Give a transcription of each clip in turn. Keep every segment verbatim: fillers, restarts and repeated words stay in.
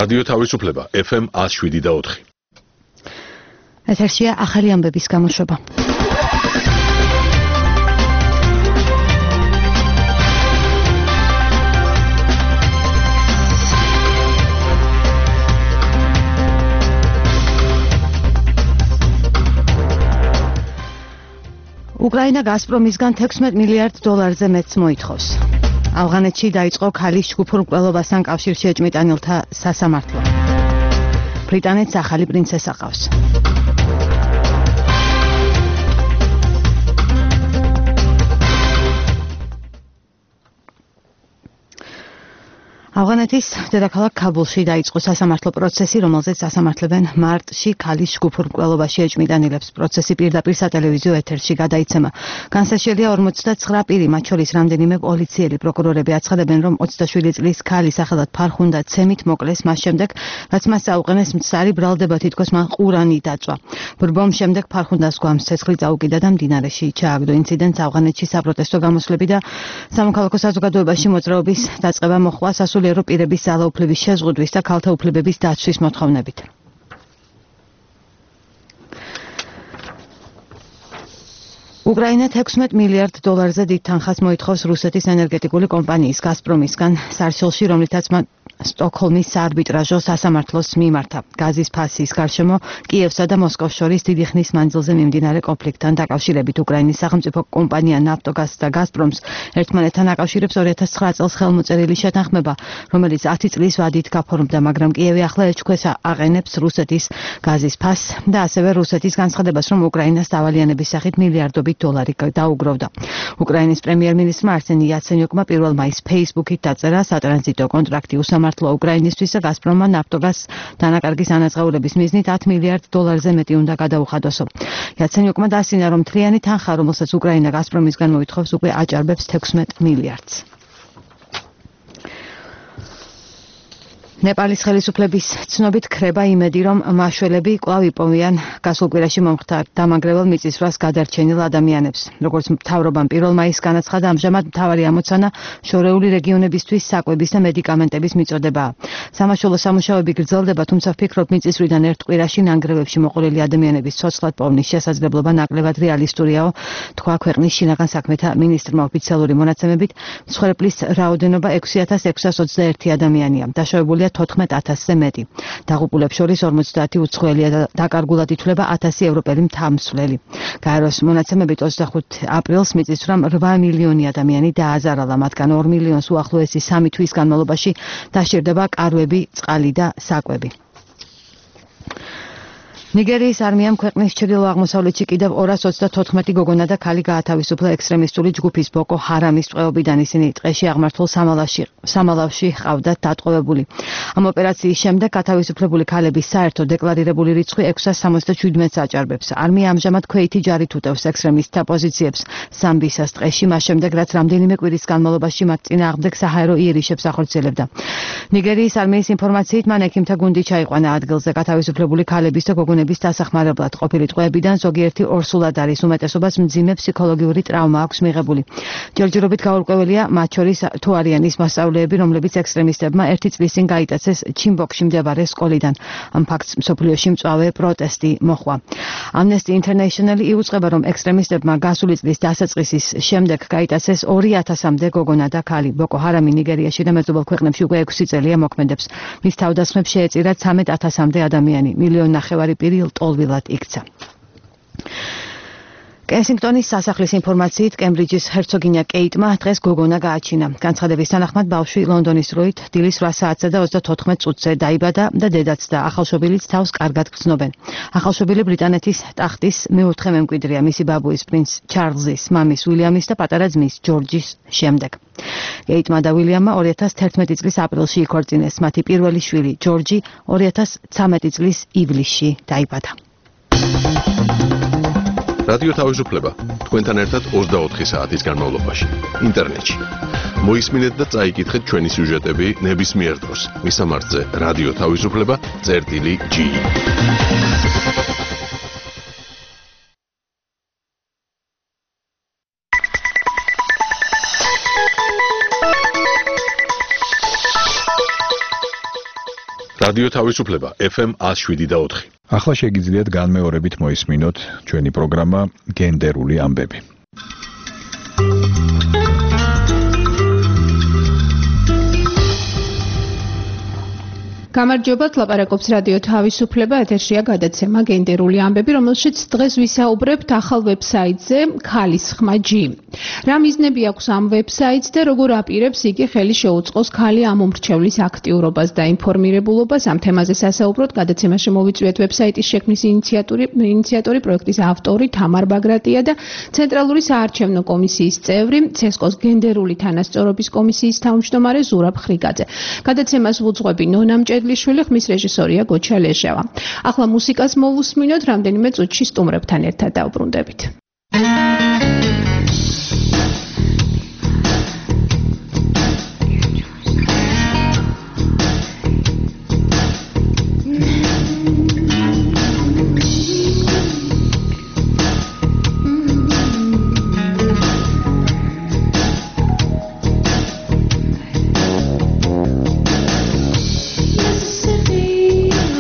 რადიო თავისუფლება ეფ ემ one oh seven და four. ეთერშია ახალი ამბების გამოშვება. უკრაინა გაზპრომისგან თექვსმეტ მილიარდ დოლარზე მეტს მოითხოვს. ავღანეთში დაიწყო ქალის ჯგუფურ მკვლელობასთან კავშირში ეჭვმიტანილთა სასამართლო. ბრიტანეთს ახალი პრინცესა ყავს. ავღანეთის დედაქალაქ ქაბულში დაიწყო სასამართლო პროცესი, რომელზეც ასამართლებენ მარტში ქალის ჯგუფურ მკვლელობაში ეჭვმიტანილებს. პროცესი პირდაპირ სატელევიზიო ეთერში გადაიცემა. განსაშელია ორმოცდაცხრა პირი, მათ შორის რამდენიმე პოლიციელი. პროკურორები აცხადებენ, რომ ოცდაშვიდი წლის ქალი სახელად ფარხუნდა ცემით მოკლეს მას შემდეგ, რაც მას აუყენეს მცარი ბრალდება, თითქოს მან ყურანი დაწვა. ბრბომის შემდეგ ფარხუნდას გვამს ცეცხლი წაუკიდა და მდინარეში ჩააგდო. ინციდენტს ავღანეთში საპროტესტო გამოსვლები და სამოქალაქო საზოგადოებაში მოძრაობის დაწყება მოჰყვა სასულიერო პირების ძალაუფლების შეზღუდვის და ქალთა უფლებების დაცვის მოთხოვნებით. უკრაინა თექვსმეტ მილიარდ დოლარზე დიდ თანხას მოითხოვს რუსეთის ენერგეტიკული კომპანიის გაზპრომისგან სარჩელში, რომლითაც მან სტოკჰოლმის საარბიტრაჟო სასამართლოს მიმართა. გაზის ფასის გარშემო კიევსა და მოსკოვს შორის დიდი ხნის მანძილზე მიმდინარე კონფლიქტთან დაკავშირებით უკრაინის სახელმწიფო კომპანია ნაფტოგაზ და გაზპრომს ერთმანეთთან აკავშირებს ორი ათას ცხრა წელს ხელმოწერილი შეთანხმება, რომელიც ათი წლის ვადით გაფორმდა, მაგრამ კიევი ახლა ეჭქვეს აყენებს რუსეთის გაზის ფასს და ასევე რუსეთის განცხადებას, რომ უკრაინას დავალიანების სახით მილიარდობით დოლარი დაუგროვდა. უკრაინის პრემიერ-მინისტრმა არსენი იაცენიუკმა პირველ მაისს ფეისბუქით დაწერა სატრანზიტო კონტრაქტი უსამართლოა უკრაინისთვის და გაზპრომმა ნაფტოგაზ დანაკარგის ანაზღაურების მიზნით ათ მილიარდ დოლარზე მეტი უნდა გადაუხადოსო. იაცენიუკმა დასცინა, რომ მთლიანი თანხა, რომელსაც უკრაინა გაზპრომისგან მოითხოვს, უკვე აჭარბებს თექვსმეტ მილიარდს. ნეპალის ხელისუფლების ცნობით ქრება იმედი, რომ მაშველები კვლავ იპოვიან გასულ კვირაში მომხდარ დამანგრეველ მიწისძვრას გადარჩენილ ადამიანებს. როგორც მთავრობამ პირველ მაისს განაცხადა, ამჟამად მთავარი ამოცანა შორეული რეგიონებისთვის საკვების და მედიკამენტების მიწოდებაა. სამაშველო სამუშაოები გრძელდება, თუმცა ვფიქრობ, მიწისძვრიდან ერთ კვირაში ნანგრევებში მოყოლილი ადამიანების ცოცხლად პოვნის შესაძლებლობა ნაკლებად რეალისტურიაო, თქვა ქვეყნის შინაგან საქმეთა მინისტრმა. ოფიციალური მონაცემებით მსხვერპლის რაოდენობა ექვსი ათას ექვსას ოცდაერთი ადამიანია. დაშავებულია თოთხმეტ ათასზე მეტი. დაღუპულებს შორის ორმოცდაათი უცხოელია და დაკარგულად ითვლება ათასი ევროპელი მთამსვლელი. გაეროს მონაცემებით ოცდახუთი აპრილს მიწისძვრამ რვა მილიონი ადამიანი დააზარალა, მათგან ორ მილიონს უახლოესი სამი თვის განმავლობაში დასჭირდება კარვები, წყალი და საკვები. ნიგერიის არმიამ ქვეყნის ჩრდილო-აღმოსავლეთში კიდევ ორას ოცდათოთხმეტი გოგონა და ქალი გაათავისუფლა ექსტრემისტული ჯგუფის ბოკო ჰარამის ტყვეობიდან. ისინი ტყეში აღმართულ სამალავში სამალავში ჰყავდათ დატყვევებული. ამ ოპერაციის შემდეგ გათავისუფლებული ქალების საერთო დეკლარირებული რიცხვი ექვსას სამოცდაშვიდმეტს აჭარბებს. არმია ამჟამად ქვეითი ჯარით უტევს ექსტრემისტთა პოზიციებს სამბისას ტყეში, მას შემდეგ რაც რამდენიმე კვირის განმავლობაში მათ წინააღმდეგ საჰაერო იერიშებს ახორციელებდა. ნიგერიის არმიის ინფორმაციით მან ექიმთა გუნდი ჩაიყვანა ადგილზე. გათავისუფლებული ქალების და გოგონების დასახმარებლად ყოფილი ტყვეებიდან ზოგიერთი ორსულად არის, უმეტესობას მძიმე ფსიქოლოგიური ტრავმა აქვს მიღებული. ჯერჯერობით გაურკვეველია, მათ შორის თუ არიან ის მასწავლეები, რომლებიც ექსტრემისტებმა ერთი წლის წინ გაიტაცეს ჩიმბოქში მდებარე სკოლიდან. ამ ფაქტს მსოფლიოში მწვავე პროტესტი მოჰყვა. Amnesty International იუწყება, რომ ექსტრემისტებმა გასული წლის დასაწყისის შემდეგ გაიტაცეს ორი ათასამდე გოგონა და ქალი. ბოკო ჰარამი ნიგერიაში და მეზობელ ქვეყნებში უკვე ექვსი წელია მოქმედებს. მის თავდასხმებს შეეწირა ცამეტ ათასამდე ადამიანი. მილიონ ნახევარი პირი ლტოლვილად იქცა. კენსინგტონის სასახლის ინფორმაციით კემბრიჯის ჰერცოგინია კეიტმა დღეს გოგონა გააჩინა. განცხადების თანახმად ბავშვი ლონდონის დროით დილის რვა საათსა და ოცდათოთხმეტ წუთზე დაიბადა და დედაც და ახალშობილიც თავს კარგად გრძნობენ. ახალშობილი ბრიტანეთის ტახტის მეოთხე მემკვიდრეა, მისი ბაბუის პრინც ჩარლზის, მამის უილიამის და პატარა ძმის ჯორჯის შემდეგ. კეიტმა და უილიამმა ორი ათას თერთმეტი წლის აპრილში იქორწინეს. მათი პირველი შვილი ჯორჯი ორი ათას ცამეტი წლის ივლისში დაიბადა. რადიო თავისუფლება თქვენთან ერთად ოცდაოთხი საათის განმავლობაში ინტერნეტში. მოისმინეთ და წაიკითხეთ ჩვენი სიუჟეტები ნებისმიერ დროს. მისამართზე რადიო თავისუფლება წერტილი ჯი. რადიო თავისუფლება ეფ ემ one oh seven და four. ახლა შეგიძლიათ განმეორებით მოისმინოთ ჩვენი პროგრამა გენდერული ამბები. გამარჯობათ, ლაპარაკობს რადიო თავისუფლება, ეთერშია გადაცემა გენდერული ამბები, რომელშიც დღეს ვისაუბრებთ ახალ ვებსაიტზე ქალის ხმა ჯი. რა მიზნები აქვს ამ ვებსაიტს და როგორ აპირებს იგი ხელი შეუწყოს ქალი ამ უმრჩევლის აქტიურობას და ინფორმირებულობას? ამ თემაზე სასაუბროთ გადაცემაში მოვიწვიეთ ვებსაიტის შექმნის ინიციატორი, ინიციატორი, პროექტის ავტორი თამარ ბაგრატია და ცენტრალური საარჩევნო კომისიის წევრი, ცესკოს გენდერული თანასწორობის კომისიის თავმჯდომარე ზურაბ ხრიგაძე. გადაცემას ვუძღვები ნონა მჭედლიშვილი, ხმის რეჟისორია გოჩა ლეჟევა. ახლა მუსიკას მოვუსმინოთ, რამდენიმე წუთში სტუმრებთან ერთად დავბრუნდებით.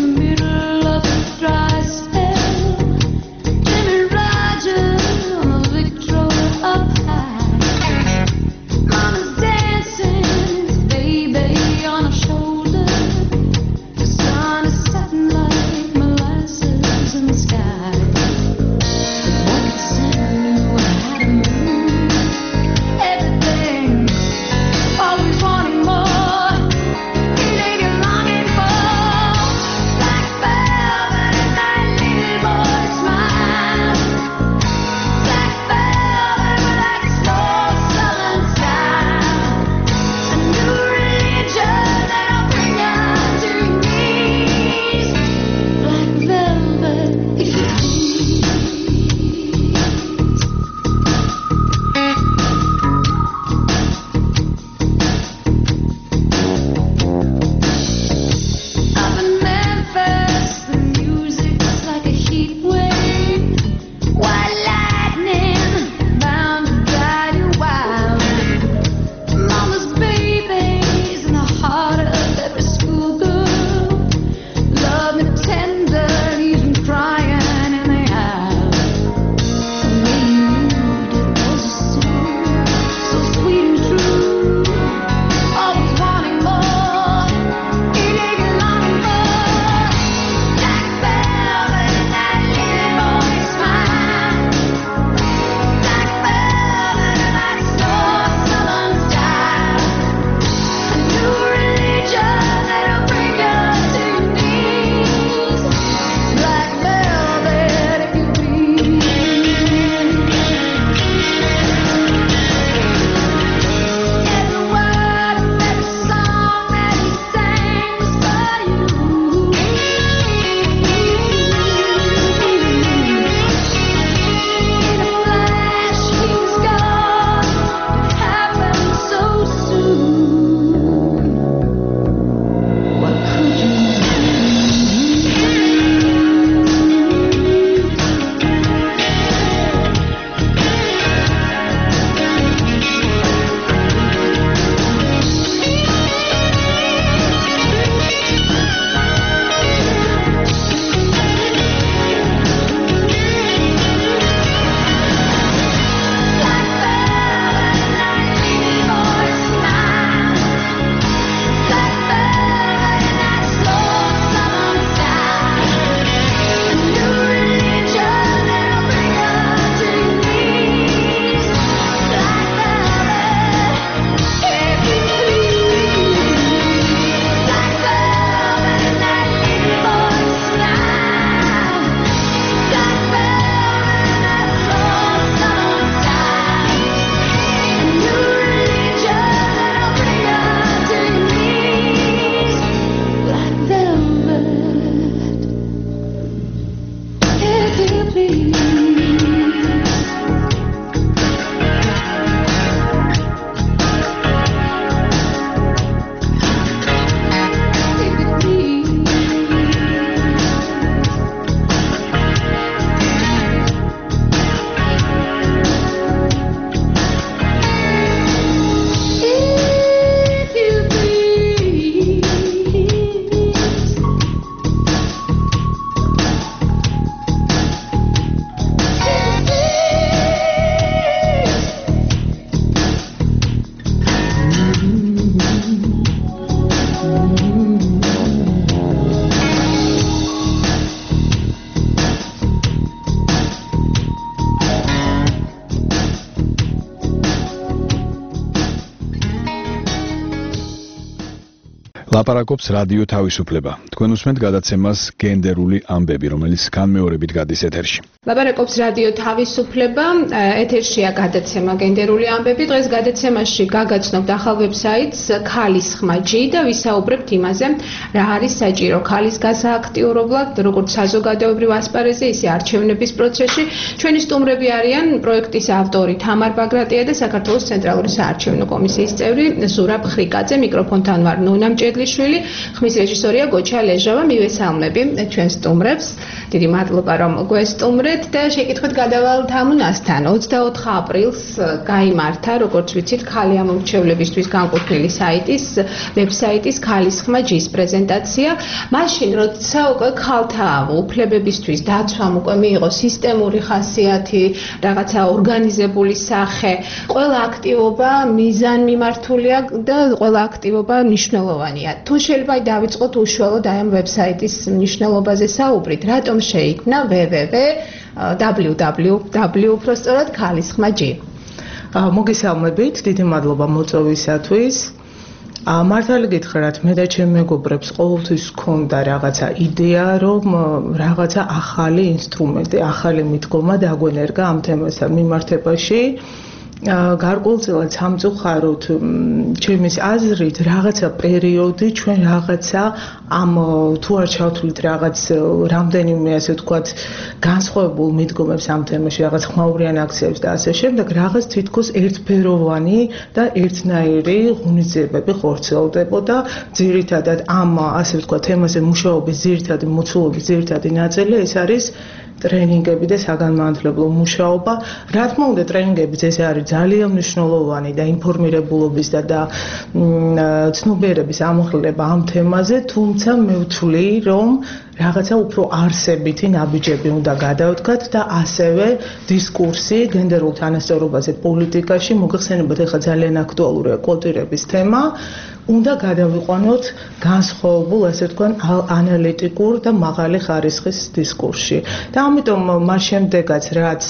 Middle of a dry spell, Jimmy Rogers on the ლაპარაკობს რადიო თავისუფლება. თქვენ უსმენთ გადაცემას გენდერული ამბები, რომელიც განმეორებით გადის ეთერში. ლაპარაკობს რადიო თავისუფლება, ეთერშია გადაცემა გენდერული ამბები. დღეს გადაცემაში გაგაცნობთ ახალ ვებსაიტს ქალის ხმაჯი და ვისაუბრებთ იმაზე, რა არის საჭირო ქალის გასააქტიურებლად, როგორც საზოგადოებრივ ასპარეზზე, ისე არჩევნების პროცესში. ჩვენი სტუმრები არიან პროექტის ავტორი თამარ ბაგრატია და საქართველოს ცენტრალური საარჩევნო კომისიის წევრი ზურაბ ხრიკაძე. მიკროფონთან ვარ ნონა მჭედლიშვილი, ხმის რეჟისორია გოჩა ლეჟავა. მივესალმები ჩვენ სტუმრებს. დიდი მადლობა რომ გვესტუმრეთ და შეკითხვით გადავალთ ამუნასთან. ოცდაოთხ აპრილს გაიმართა, როგორც ვიცით, ქალი ამორჩევლებისთვის განკუთვნილი საიტის, ვებსაიტის ქალის ხმაჯის პრეზენტაცია. მაშინ, როცა უკვე ქალთა უფლებებისთვის დაცვამ უკვე მიიღო სისტემური ხასიათი, რაღაცა ორგანიზებული სახე, ყველა აქტივობა მიზანმიმართულია და ყველა აქტივობა მნიშვნელოვანია. თუ შეიძლება დავიწყოთ უშუალოდ აი ამ ვებსაიტის მნიშვნელობაზე საუბრით, რატომ შეიქმნა www www უბრალოდ ქალის ხმაჯი. მოგესალმებით, დიდი მადლობა მოწვევისათვის. მართალი გითხრათ, მე და ჩემი მეგობრებს ყოველთვის ჰქონდა რაღაცა იდეა, რომ რაღაცა ახალი ინსტრუმენტი, ახალი მიდგომა დაგვენერგა ამ თემასთან მიმართებაში. გარკვეულწილად სამწუხაროდ ჩემის აზრით რაღაცა პერიოდი ჩვენ რაღაცა ამ თუ არ ჩავთვლით რაღაც რამდენიმე ასე ვთქვათ განსხვავებულ მიდგომებს ამ თემაში, რაღაც ხმაურიან აქციებს და ასე შემდეგ, რაღაც თითქოს ერთფეროვანი და ერთნაირი ღონისძიებები ხორციელდებოდა. ძირითადად ამ ასე ვთქვათ თემაზე მუშაობის ძირითადი მოცულობის ძირითადი ნაწილი ეს არის ტრენინგები და საგანმანათლებლო მუშაობა. რა თქმა უნდა, ტრენინგებიც ეს არის ძალიან მნიშვნელოვანი და ინფორმირებულობის და და ცნობიერების ამოხილება ამ თემაზე, თუმცა მე ვთვლი, რომ რაღაცა უფრო არსებითი ნაბიჯები უნდა გადავდგათ და ასევე დისკურსი გენდერულ თანასწორობაზე პოლიტიკაში, მოგეხსენებათ ახლა ძალიან აქტუალურია კვოტირების თემა, უნდა გადავიყვანოთ განსხვავებულ, ასე ვთქვათ, ანალიტიკურ და მაღალი ხარისხის დისკურსში. და ამიტომ მას შემდეგაც რაც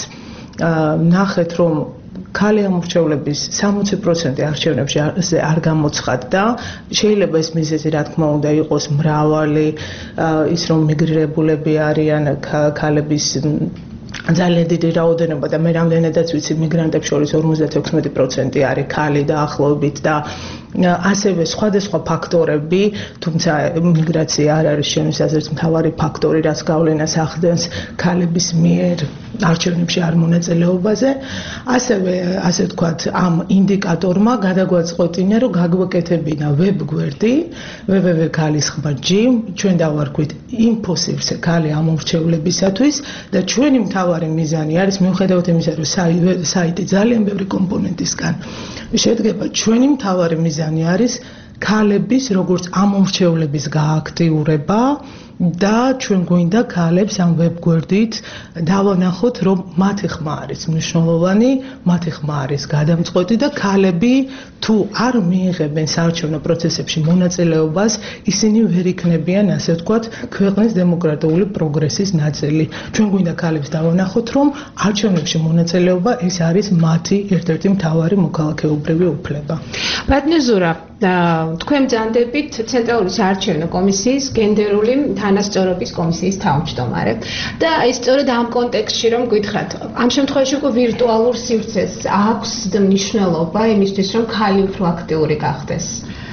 ნახეთ, რომ ქალი ამორჩევლების სამოცი პროცენტი არჩევნებში არ გამოცხადდა, შეიძლება ეს მიზეზი რა თქმა უნდა იყოს მრავალი, ის რომ მიგრირებულები არიან ქალების ძალიან დიდი რაოდენობა და მე რამდენადაც ვიცი მიგრანტებს შორის ორმოცდათექვსმეტი პროცენტი არის ქალი დაახლოებით და ასევე სხვადასხვა ფაქტორები, თუმცა მიგრაცია არ არის ჩემთვის აზრით მთავარი ფაქტორი, რაც გავლენას ახდენს ქალების მიერ არჩევნებში არ მონაწილეობაზე. ასევე ასე ვთქვათ, ამ ინდიკატორმა გადაგვაწყვეტინა, რომ გაგვეკეთებინა ვებ-გვერდი www ქალის ხმაჯი, ჩვენ დავარქვით ინფოსივრცე ქალი ამორჩევლებისათვის და ჩვენი მთავარი მიზანი არის, მიუხედავად იმისა, რომ საიტი ძალიან ბევრი კომპონენტისგან შედგება, ჩვენი მთავარი მიზანი არის ქალების როგორც ამორჩევლების გააქტიურება და ჩვენ გვინდა ქალებს ამ ვებ-გვერდით დავანახოთ, რომ მათი ხმა არის მნიშვნელოვანი, მათი ხმა არის გადამწყვეტი და ქალები თუ არ მიიღებენ საარჩევნო პროცესებში მონაწილეობას, ისინი ვერ იქნებიან, ასე ვთქვათ, ქვეყნის დემოკრატიული პროგრესის ნაწილი. ჩვენ გვინდა ქალებს დავანახოთ, რომ არჩევნებში მონაწილეობა ეს არის მათი ერთ-ერთი მთავარი მოქალაქეობრივი უფლება. ბატონო ზურაბ, თქვენ ბრძანდებით ცენტრალური საარჩევნო კომისიის გენდერული თანასწორობის კომისიის თავმჯდომარე და ეს სწორედ ამ კონტექსტში რომ გითხრათ, ამ შემთხვევაში უკვე ვირტუალურ სივრცეს აქვს მნიშვნელობა იმისთვის, რომ ქალი უფრო აქტიური გახდეს.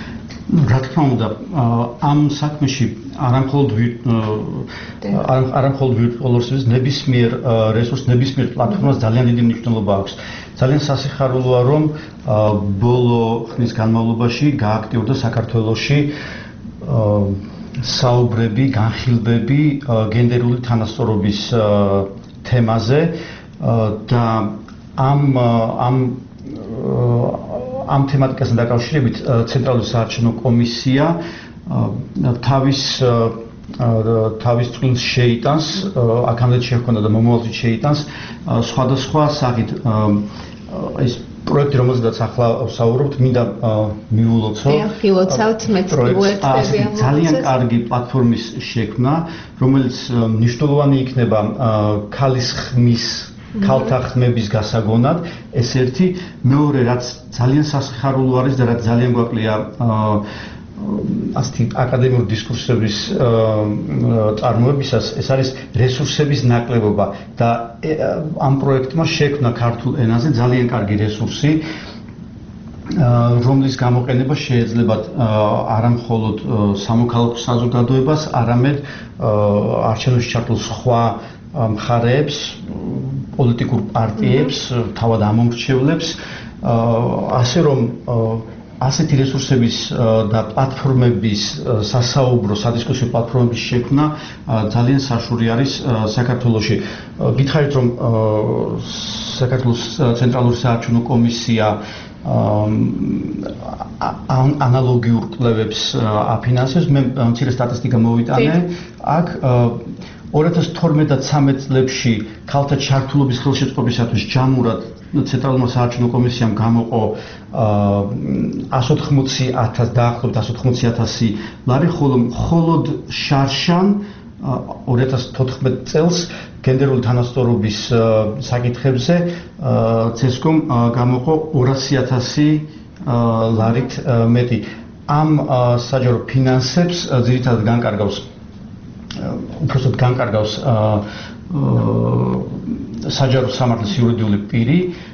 რა თქმა უნდა, ამ საქმეში არამხოლოდ არამხოლოდ ვირტუალურ სივრცეს ნებისმიერ რესურს, ნებისმიერ პლატფორმას ძალიან დიდი მნიშვნელობა აქვს. ძალიან სასიხარულოა, რომ ბოლო ხნის განმავლობაში გააქტიურდა საქართველოში საუბრები, განხილვები გენდერული თანასწორობის თემაზე და ამ ამ ამ თემატიკასთან დაკავშირებით ცენტრალური საარჩევნო კომისია თავის თავის წვლილს შეიტანს, აქამდე შეჰქონდა და მომავალში შეიტანს სხვადასხვა სახით ეს პროექტი, რომელზედაც ახლა ვსაუბრობთ, მინდა მიულოცო. ვილოცავთ მეც პროექტები ამ ძალიან კარგი პლატფორმის შექმნა, რომელიც მნიშვნელოვანი იქნება ქალის ხმის, ქალთა ხმების გასაგონად. ეს ერთი, მეორე, რაც ძალიან სასიხარულო არის და რაც ძალიან გვაკლია ასეთი აკადემიური დისკურსების წარმოებისას ეს არის რესურსების ნაკლებობა და ამ პროექტმა შექმნა ქართულ ენაზე ძალიან კარგი რესურსი რომლის გამოყენება შეიძლება არა მხოლოდ სამოქალაქო საზოგადოებას, არამედ არჩევნებში ჩართულ სხვა მხარეებს, პოლიტიკურ პარტიებს, თავად ამომრჩევლებს, ასე რომ ასეთი რესურსების და პლატფორმების სასაუბრო სადისკუსიო პლატფორმების შექმნა ძალიან საშუალო არის საქართველოში. გითხარით რომ საქართველოს ცენტრალური საარჩევნო კომისია ანალოგიურ კვლევებს აფინანსებს. მე მცირე სტატისტიკა მოვიტანე. აქ ორი ათას თორმეტ და ცამეტ წლებში ქალთა ჩართულობის ხელშეწყობისათვის ჯამურად ცენტრალურმა საარჩევნო კომისიამ გამოყო εκατს ოთხმოცი ათასი დაახლოებით εκατს ოთხმოცი ათასი ლარი, ხოლო მხოლოდ შარშან ორი ათას თოთხმეტ წელს გენდერული თანასწორობის საკითხებზე ცესკომ გამოყო ორასი ათასი ლარით მეტი. ამ საჯარო ფინანსებს ძირითადად განკარგავს უпросто განკარგავს საჯარო სამართლის იურიდიული პირი,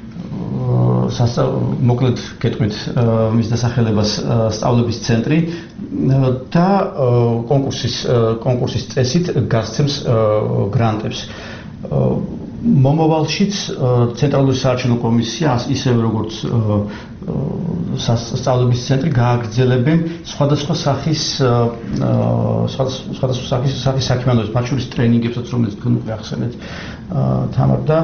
მოკლედ გეტყვით მის დასახელებას სწავლების ცენტრი და კონკურსის კონკურსის წესით გასცემს გრანტებს. მომავალშიც ცენტრალური საარჩევნო კომისია ისევე როგორც სწავლების ცენტრი გააგრძელებენ სხვადასხვა სახის სხვადასხვა სახის სახის საქმიანობას, მათ შორის ტრენინგებსაც, რომელიც თქვენ უკვე ახსენეთ თამარ და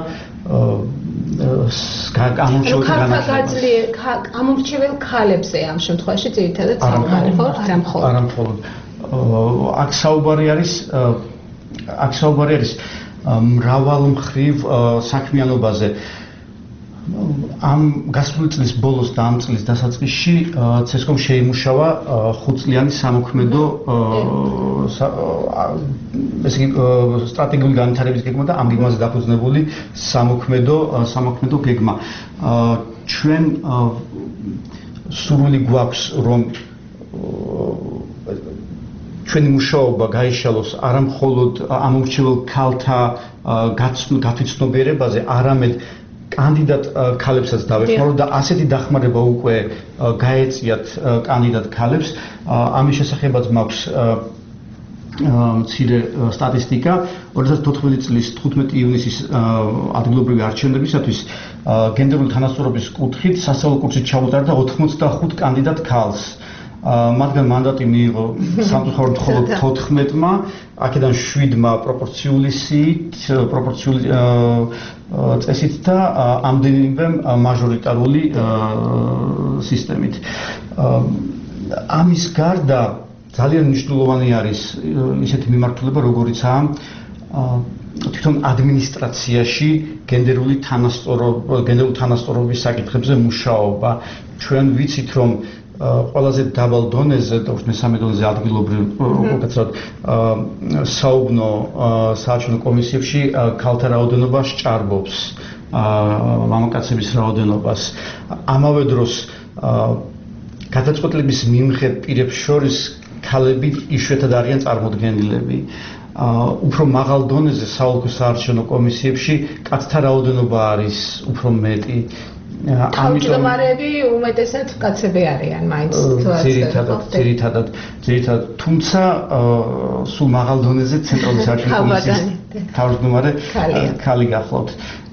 ამომრჩეվել ქალებზე ამ შემთხვევაში ძირითადად საუბარი ხო? არა მხოლოდ. არა მხოლოდ. აქ საუბარი არის აქ საუბარი არის მრავალმხრივ საქმიანობაზე. ამ გასული წლის ბოლოს და ამ წლის დასაწყისში ცესკომ შეიმუშავა ხუთწლიანი სამოქმედო ესე იგი სტრატეგიული განვითარების გეგმა და ამ გეგმაზე დაფუძნებული სამოქმედო სამოქმედო გეგმა. ჩვენ სურვილი გვაქვს რომ ჩვენი მუშაობა გაიშალოს არა მხოლოდ ამომრჩევლ ქალთა გათვითცნობიერებაზე, არამედ კანდიდატ ქალებსაც დავეხმაროთ და ასეთი დახმარება უკვე გაეწიათ კანდიდატ ქალებს. ამის შესახებაც მაქვს მცირე სტატისტიკა. ორი ათას თოთხმეტი წლის თხუთმეტი ივნისის ადგილობრივი არჩევნებისათვის გენდერული თანასწორობის კუთხით სასწავლო კურსით ჩაუტარდა ოთხმოცდახუთ კანდიდატ ქალს. მათგან მანდატი მიიღო სამწუხაროდ მხოლოდ თოთხმეტმა, აქედან შვიდმა პროპორციული სიით, პროპორციული წესით და ამდენივემ მაჟორიტარული სისტემით. ამის გარდა ძალიან მნიშვნელოვანი არის ისეთი მიმართულება, როგორიცაა თვითონ ადმინისტრაციაში გენდერული თანასწორობა, გენდერული თანასწორობის საკითხებზე მუშაობა. ჩვენ ვიცით, რომ ყველაზე დაბალ დონეზე და მესამე დონეზე ადგილობრივ უკეთესად საუბნო საარჩევნო კომისიებში ქალთა რაოდენობა სჭარბობს მამაკაცების რაოდენობას. ამავე დროს გადაწყვეტილების მიმღებ პირებს შორის ქალები იშვიათად არიან წარმოდგენილები. უფრო მაღალ დონეზე საოლქო საარჩევნო კომისიებში კაცთა რაოდენობა არის უფრო მეტი. თავმჯდომარეები უმეტესად კაცები არიან, მაინც ძირითადად, ძირითადად, ძირითადად, თუმცა სულ მაღალ დონეზე ცენტრალური საარჩევნო კომისიის თავმჯდომარე ქალი გახლავთ.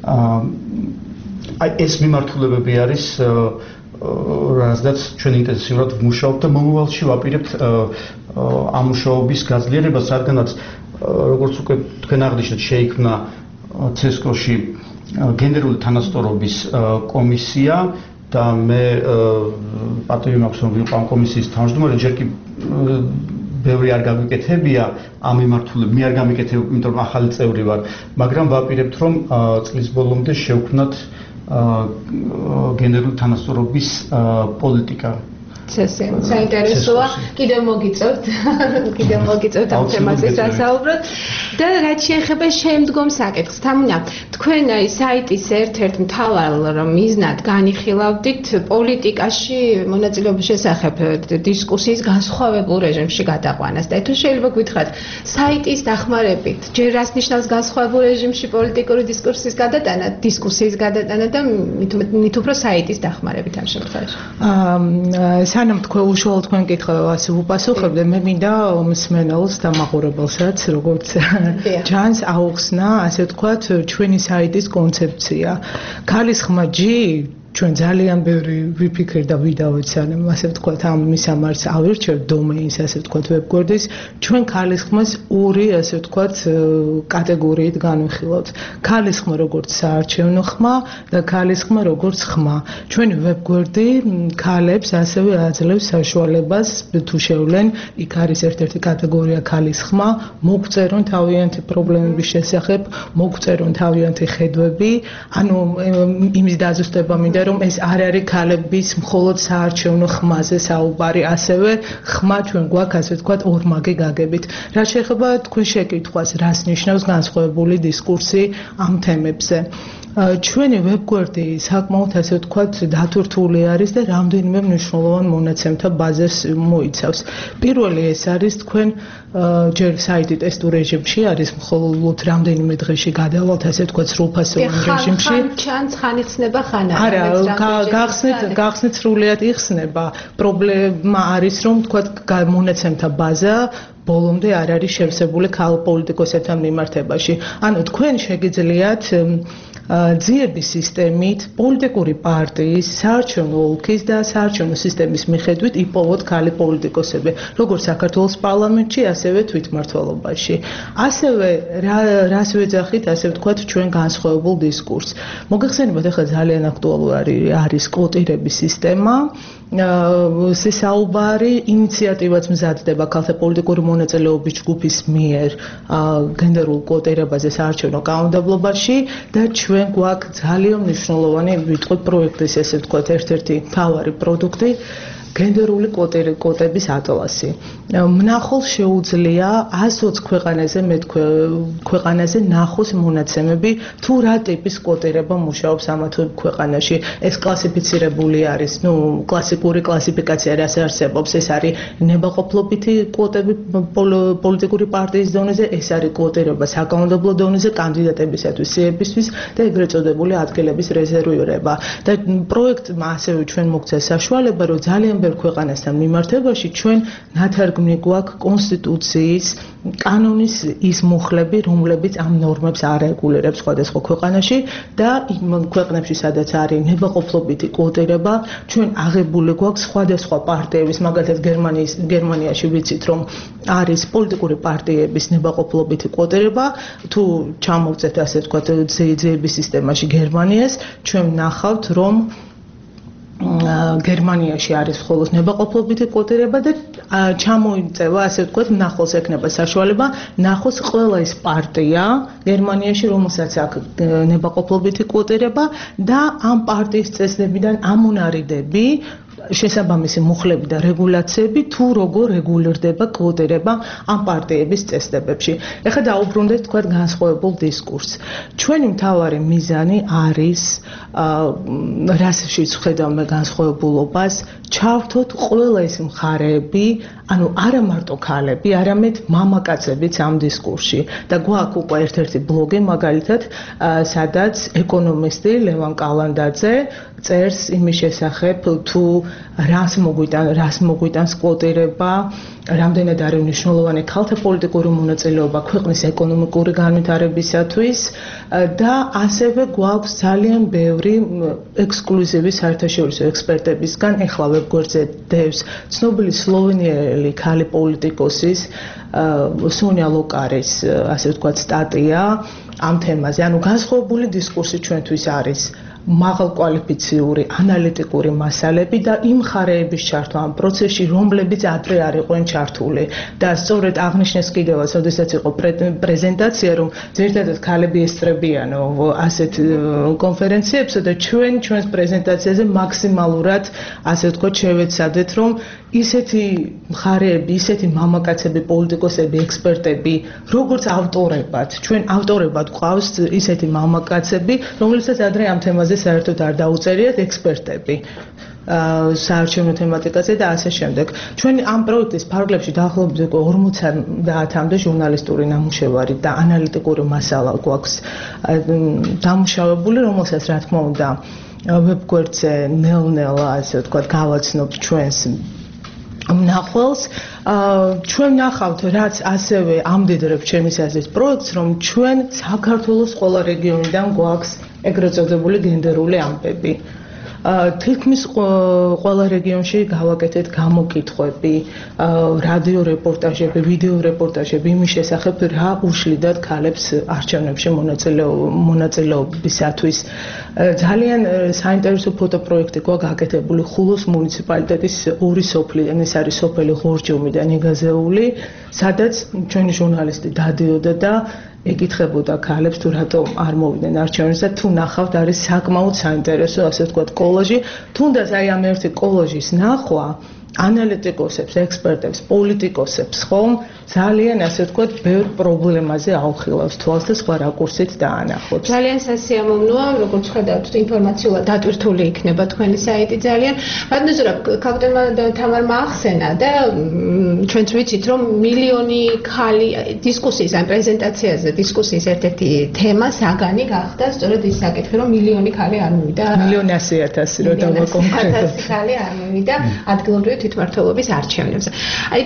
აი ეს მიმართულებები არის რაზედაც ჩვენ ინტენსიურად ვმუშაობთ და მომავალში ვაპირებთ ამ მუშაობის გაძლიერებას, რადგანაც როგორც უკვე თქვენ აღნიშნეთ, შეიქმნა ცესკოში გენდერული თანასწორობის კომისია და მე პატივი მაქვს რომ ვიყავ კომისიის თავმჯდომარე, ჯერ კი ბევრი არ გამიკეთებია ამ მიმართულებით, მე არ გამიკეთებ, იმიტომ რომ ახალი წევრი ვარ, მაგრამ ვაპირებთ რომ წლის ბოლომდე შევქმნათ გენდერული თანასწორობის პოლიტიკა. საინტერესოა. კიდევ მოგიწევთ, კიდევ მოგიწევთ ამ თემაზე სასაუბროთ. და რაც შეეხება შემდგომ საკითხს, თამუნა, თქვენ აი საიტის ერთ-ერთ მთავარ მიზნად განიხილავდით პოლიტიკაში მონაწილეობის შესახებ დისკუსიის განსხვავებულ რეჟიმში გადაყვანას და თუ შეიძლება გითხრათ, საიტის დახმარებით ჯერ რას ნიშნავს განსხვავებულ რეჟიმში პოლიტიკური დისკურსის გადატანა, დისკუსიის გადატანა და მით უფრო საიტის დახმარებით ამ შემთხვევაში. აა სანამ თქვენ უშუალოდ თქვენ კითხვას უპასუხებდე, მე მინდა მსმენელს და მაყურებელსაც როგორც ჯანს აუხსნა, ასე ვთქვათ, ჩვენი საიტის კონცეფცია. ქალის ხმა ჯი ჩვენ ძალიან ბევრი ვიფიქრ და ვიდავით სანამ ასე ვთქვათ ამ მისამართს ავირჩევ დომეინს ასე ვთქვათ ვებგვერდის ჩვენ ქალის ხმას ორი ასე ვთქვათ კატეგორიით განვიხილავთ ქალის ხმა როგორც საარჩევნო ხმა და ქალის ხმა როგორც ხმა ჩვენი ვებგვერდი ქალებს ასევე აძლევს საშუალებას თუ შევლენ იქ არის ერთ-ერთი კატეგორია ქალის ხმა მოგწერონ თავიანთი პრობლემების შესახებ მოგწერონ თავიანთი ხედვები ანუ იმის დაზუსტება მინდა რომ ეს არ არის ქალების მხოლოდ საარჩევნო ხმაზე საუბარი, ასევე ხმა ჩვენ გვაქვს ასე ვთქვათ ორმაგი გაგებით. რაც შეეხება თქვენ შეკითხვას, რას ნიშნავს განსხვავებული დისკურსი ამ თემებზე. ჩვენი ვებგვერდი საკმაოდ ასე ვთქვათ დათურთული არის და რამდენიმე მნიშვნელოვან მონაცემთა ბაზას მოიცავს. პირველი ეს არის თქვენ ჯერ საიტი ტესტურ რეჟიმში არის მხოლოდ რამდენიმე დღეში გადავალთ ასე ვთქვათ სრულფასოვან რეჟიმში. ხან ჩანს ხან იხსნება ხან არა. არა, გახსნით, გახსნით სრულიად იხსნება. პრობლემა არის, რომ თქვათ მონაცემთა ბაზა ბოლომდე არ არის შევსებული ქალ პოლიტიკოსებთან მიმართებაში. ანუ თქვენ შეგიძლიათ ძიების სისტემით პოლიტიკური პარტიის, საარჩევნო ოლქის და საარჩევნო სისტემის მიხედვით იპოვოთ ქალი პოლიტიკოსები, როგორც საქართველოს პარლამენტში, ასევე თვითმმართველობაში. ასევე რას ვეძახით, ასე ვთქვათ, ჩვენ განსხვავებულ დისკურსს. მოგეხსენებათ, ახლა ძალიან აქტუალური არის კვოტირების სისტემა. საუბარი ინიციატივაც მზადდება ქალთა პოლიტიკური მონაწილეობის ჯგუფის მიერ გენდერულ კვოტირებაზე საარჩევნო კანონმდებლობაში და ჩვენ გვაქვს ძალიან მნიშვნელოვანი ვიტყვით პროექტის ესე ვთქვათ ერთ-ერთი მთავარი პროდუქტი გენდერული კვოტების ატლასი. მნახოს შეუძლია ასოც ქვეყანაზე მე ქვეყანაზე ნახოს მონაცემები თუ რა ტიპის კვოტირება მუშაობს ამა თუ ქვეყანაში. ეს კლასიფიცირებული არის, ну, კლასიკური კლასიფიკაცია რაც არსებობს, ეს არის ნებაყოფლობითი კვოტები პოლიტიკური პარტიის დონეზე, ეს არის კვოტირება საკანონმდებლო დონეზე კანდიდატებისათვის სიებისთვის და ეგრეთ წოდებული ადგილების რეზერვირება. და პროექტმა ასევე ჩვენ მოგცა საშუალება, რომ ძალიან ბევრ ქვეყანასთან მიმართებაში ჩვენ ნათარგმნი გვაქვს კონსტიტუციის კანონის ის მუხლები, რომლებიც ამ ნორმებს არეგულირებს სხვადასხვა ქვეყანაში და იმ ქვეყნებში, სადაც არის ნებაყოფლობითი კვოტირება, ჩვენ აღებული გვაქვს სხვადასხვა პარტიების, მაგალითად გერმანიის გერმანიაში ვიცით, რომ არის პოლიტიკური პარტიების ნებაყოფლობითი კვოტირება, თუ ჩამოვწეთ ასე ვთქვათ ძიების სისტემაში გერმანიას, ჩვენ ვნახავთ, რომ გერმანიაში არის მხოლოდ ნებაყოფლობითი კვოტირება და ჩამოიწევა ასე ვთქვათ ნახოს ექნება საშუალება ნახოს ყველა ის პარტია გერმანიაში რომელსაც აქვს ნებაყოფლობითი კვოტირება და ამ პარტიის წესდებიდან ამუნარიდები შესაბამისი მუხლები და რეგულაციები თუ როგორ რეგულირდება კვოტირება ამ პარტიების წესდებებში. ეხლა დაუბრუნდეთ თქვენ განსხვავებულ დისკურსს. ჩვენი მთავარი მიზანი არის რასშიც ხედავთ განსხვავებულობას, ჩავრთოთ ყველა ეს მხარეები, ანუ არა მარტო ქალები, არამედ მამაკაცებიც ამ დისკურსში. და გვაქვს უკვე ერთ-ერთი ბლოგი მაგალითად, სადაც ეკონომისტი ლევან კალანდაძე წერს იმის შესახებ, თუ რას მოგვიტან, რას მოგვიტანს კვოტირება, რამდენად არის მნიშვნელოვანი ქალთა პოლიტიკური მონაწილეობა ქვეყნის ეკონომიკური განვითარებისათვის და ასევე გვაქვს ძალიან ბევრი ექსკლუზივი საერთაშორისო ექსპერტებისგან ეხლა ვებგვერდზე დევს ცნობილი სლოვენიელი ქალი პოლიტიკოსის სონია ლოკარის ასე ვთქვათ სტატია ამ თემაზე. ანუ განსხვავებული დისკურსი ჩვენთვის არის მაღალკვალიფიციური ანალიტიკური მასალები და იმ ხარეების ჩართვა ამ პროცესში, რომლებიც ადრე არ იყვნენ ჩართული. და სწორედ აღნიშნეს კიდევაც, როდესაც იყო პრეზენტაცია, რომ ძირითადად ქალები ესწრებიანო ასეთ კონფერენციებსა და ჩვენ ჩვენს პრეზენტაციაზე მაქსიმალურად, ასე ვთქვათ, შევეცადეთ, რომ ისეთი მხარეები, ისეთი მამაკაცები, პოლიტიკოსები, ექსპერტები, როგორც ავტორებად, ჩვენ ავტორებად გვყავს ისეთი მამაკაცები, რომლებსაც ადრე ამ თემაზე საერთოდ არ დაუწერიათ ექსპერტები საარჩევნო თემატიკაზე და ასე შემდეგ. ჩვენ ამ პროექტის ფარგლებში დაახლოებით ორმოცდაათამდე ჟურნალისტური ნამუშევარი და ანალიტიკური მასალა გვაქვს დამუშავებული, რომელსაც რა თქმა უნდა ვებგვერდზე ნელ-ნელა, ასე ვთქვათ, გავაცნობთ ჩვენს მნახველს. ჩვენ ნახავთ, რაც ასევე ამდიდრებს ჩემის აზრით პროექტს, რომ ჩვენ საქართველოს ყველა რეგიონიდან გვაქვს ეგრეთ წოდებული გენდერული ამბები. თითქმის ყველა რეგიონში გავაკეთეთ გამოკითხვები, რადიო რეპორტაჟები, ვიდეო რეპორტაჟები იმის შესახებ, რა უშლიდათ ქალებს არჩევნებში მონაწილეობისათვის. ძალიან საინტერესო ფოტოპროექტი გვაქვს გაკეთებული ხულოს მუნიციპალიტეტის ორი სოფლიდან, ეს არის სოფელი ღორჯომი და ნიგაზეული, სადაც ჩვენი ჟურნალისტი დადიოდა და ეკითხებოდა ქალებს თუ რატომ არ მოვიდნენ არჩევნებზე და თუ ნახავთ არის საკმაოდ საინტერესო, ასე ვთქვათ, კოლაჟი. თუნდაც აი ამ ერთი კოლაჟის ნახვა ანალიტიკოსებს, ექსპერტებს, პოლიტიკოსებს ხომ ძალიან, ასე ვთქვათ, ბევრ პრობლემაზე აუხილავს თვალს და სხვა რაკურსით დაანახავს. ძალიან სასიამოვნოა, როგორც ხედავთ, ინფორმაციულად დატვირთული იქნება თქვენი საიტი ძალიან. ბატონო რა, კაპიტანმა თამარმა ახსენა და ჩვენც ვიცით, რომ მილიონი ქალი დისკუსიის ან პრეზენტაციაზე დისკუსიის ერთ-ერთი თემა საგანი გახდა სწორედ ის საკითხი, რომ მილიონი ქალი არ მივიდა. მილიონი ასი ათასი რო დავაკონკრეტოთ. ქალი არ მივიდა ადგილობრივი თვითმმართველობის არჩევნებზე. აი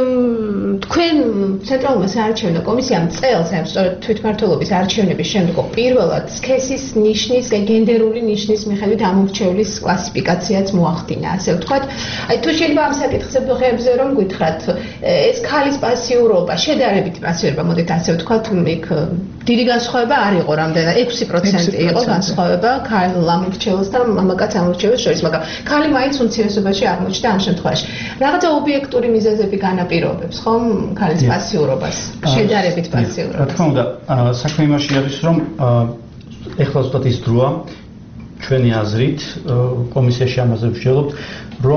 თქვენ ცენტრალურმა საარჩევნო კომისიამ წელს ამ სწორედ თვითმმართველობის არჩევნების შემდგომ პირველად სქესის ნიშნის, გენდერული ნიშნის მიხედვით ამორჩევლის კლასიფიკაციაც მოახდინა, ასე ვთქვათ. აი თუ შეიძლება ამ საკითხზე ბღებზე რომ გითხრათ, ეს ქალის პასიურობა, შედარებით პასიურობა, მოდით ასე ვთქვათ, იქ დიდი განსხვავება არ იყო რამდენად, ექვსი პროცენტი იყო განსხვავება ქალ ამორჩევლს და მამაკაც ამორჩევლს შორის, მაგრამ ქალი მაინც უმცირესობაში აღმოჩნდა ამ შემთხვევაში. რაღაცა ობიექტური მიზეზები განაპირობებს, ხომ? ქალის პასიურობას, შედარებით პასიურობას. რა თქმა უნდა, საქმე იმაში არის, რომ ეხლა ზუსტად ის დროა, ჩვენი აზრით, კომისიაში ამაზე ვსჯელობთ, რომ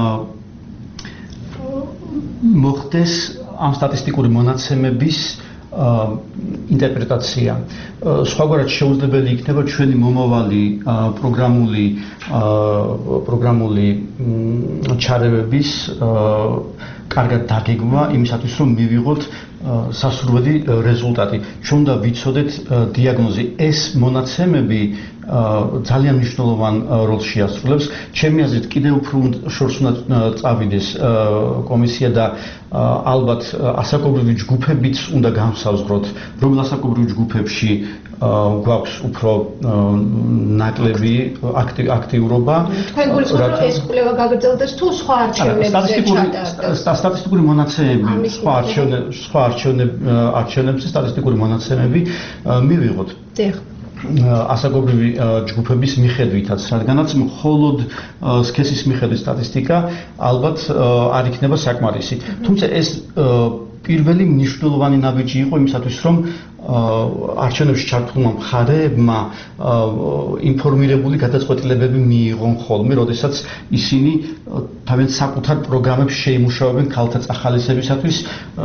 მოხდეს ამ სტატისტიკური მონაცემების ინტერპრეტაცია. სხვაგვარად შეუძლებელი იქნება ჩვენი მომავალი პროგრამული პროგრამული ჩარევების კარგად დაგეგმა იმისათვის, რომ მივიღოთ სასურველი რეზულტატი. ჩვენ უნდა ვიცოდეთ დიაგნოზი. ეს მონაცემები ძალიან მნიშვნელოვან როლს შეასრულებს. ჩემი აზრით, კიდევ უფრო შორს უნდა წავიდეს კომისია და ალბათ ასაკობრივი ჯგუფებიც უნდა განსაზღვროთ, რომელ ასაკობრივ ჯგუფებში გვაქვს უფრო ნაკლები აქტიურობა. თქვენ გულისხმობთ, რომ ეს კვლევა გაგრძელდეს თუ სხვა არჩევნებზე ჩატარდეს? სტატისტიკური მონაცემები, სხვა არჩევნებში, სხვა არჩევნებში სტატისტიკური მონაცემები მივიღოთ. დიახ. ასაკობრივი ჯგუფების მიხედვითაც, რადგანაც მხოლოდ სქესის მიხედვით სტატისტიკა ალბათ არ იქნება საკმარისი. თუმცა ეს პირველი მნიშვნელოვანი ნაბიჯი იყო იმისათვის, რომ არჩევნებში ჩართულმა მხარეებმა ინფორმირებული გადაწყვეტილებები მიიღონ ხოლმე, როდესაც ისინი თავიანთ საკუთარ პროგრამებს შეიმუშავებენ ქალთა წახალისებისათვის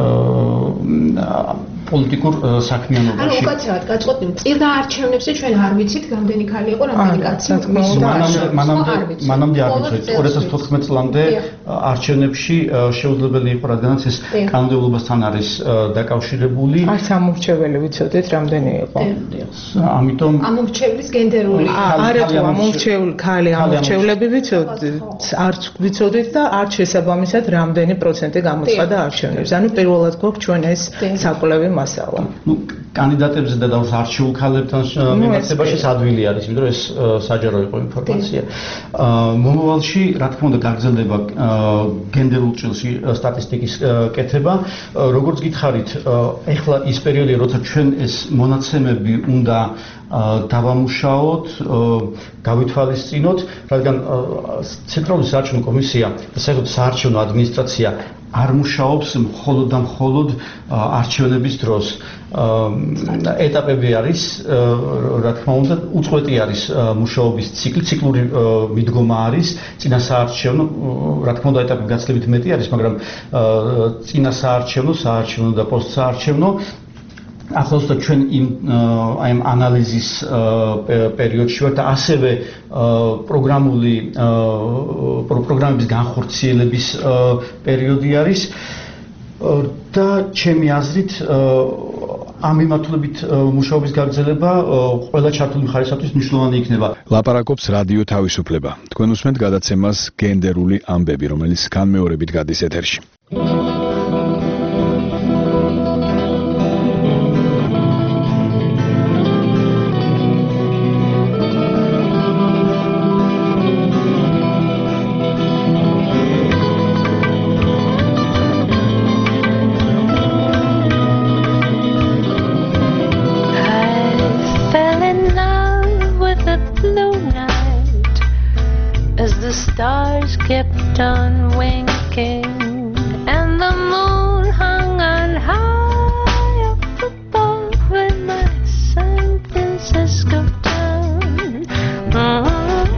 პოლიტიკურ საქმიანობაში. ანუ უკაცრავად გაწყვეტილი წირდა არჩევნებში ჩვენ არ ვიცით, რამდენი ქალი იყო, რამდენი კაცი. მანამდე არ ვიცით. ორი ათას თოთხმეტ წლამდე არჩევნებში შეუძლებელი იყო, რადგანაც ეს კანონმდებლობასთან არის დაკავშირებული. არც ამორჩეველი ვიცოდეთ, რამდენი იყო. ამიტომ ამორჩევლის გენდერული არა თუ ამორჩეული ქალი ამორჩევლები ვიცოდით, არც ვიცოდით და არც შესაბამისად რამდენი პროცენტი გამოცხადა არჩევნებს. ანუ პირველად გვაქვს ჩვენ ეს საკვლევი მასალა. ნუ კანდიდატებზე და დავს არჩეულ ქალებთან მიმართებაში ადვილი არის, იმიტომ რომ ეს საჯარო იყო ინფორმაცია. მომავალში, რა თქმა უნდა, გაგრძელდება გენდერულ ჭრილში სტატისტიკის კეთება. როგორც გითხარით, ეხლა ის პერიოდი, როცა ჩვენ ჩვენ ეს მონაცემები უნდა დავამუშაოთ, გავითვალისწინოთ, რადგან ცენტრალური საარჩევნო კომისია და საერთოდ საარჩევნო ადმინისტრაცია არ მუშაობს მხოლოდ და მხოლოდ არჩევნების დროს. ეტაპები არის, რა თქმა უნდა, უწყვეტი არის მუშაობის ციკლი, ციკლური მიდგომა არის, წინა საარჩევნო, რა თქმა უნდა, ეტაპები გაცილებით მეტი არის, მაგრამ წინა საარჩევნო, საარჩევნო და პოსტსაარჩევნო ახლავს და ჩვენ იმ აი ამ ანალიზის პერიოდში ვართ და ასევე პროგრამული პროგრამების განხორციელების პერიოდი არის და ჩემი აზრით ამ მიმართულებით მუშაობის გაგრძელება ყველა ჩართული მხარისათვის მნიშვნელოვანი იქნება. ლაპარაკობს რადიო თავისუფლება. თქვენ უსმენთ გადაცემას გენდერული ამბები, რომელიც განმეორებით გადის ეთერში. Kept on winking and the moon hung on high up above in my San Francisco town. Mm-hmm.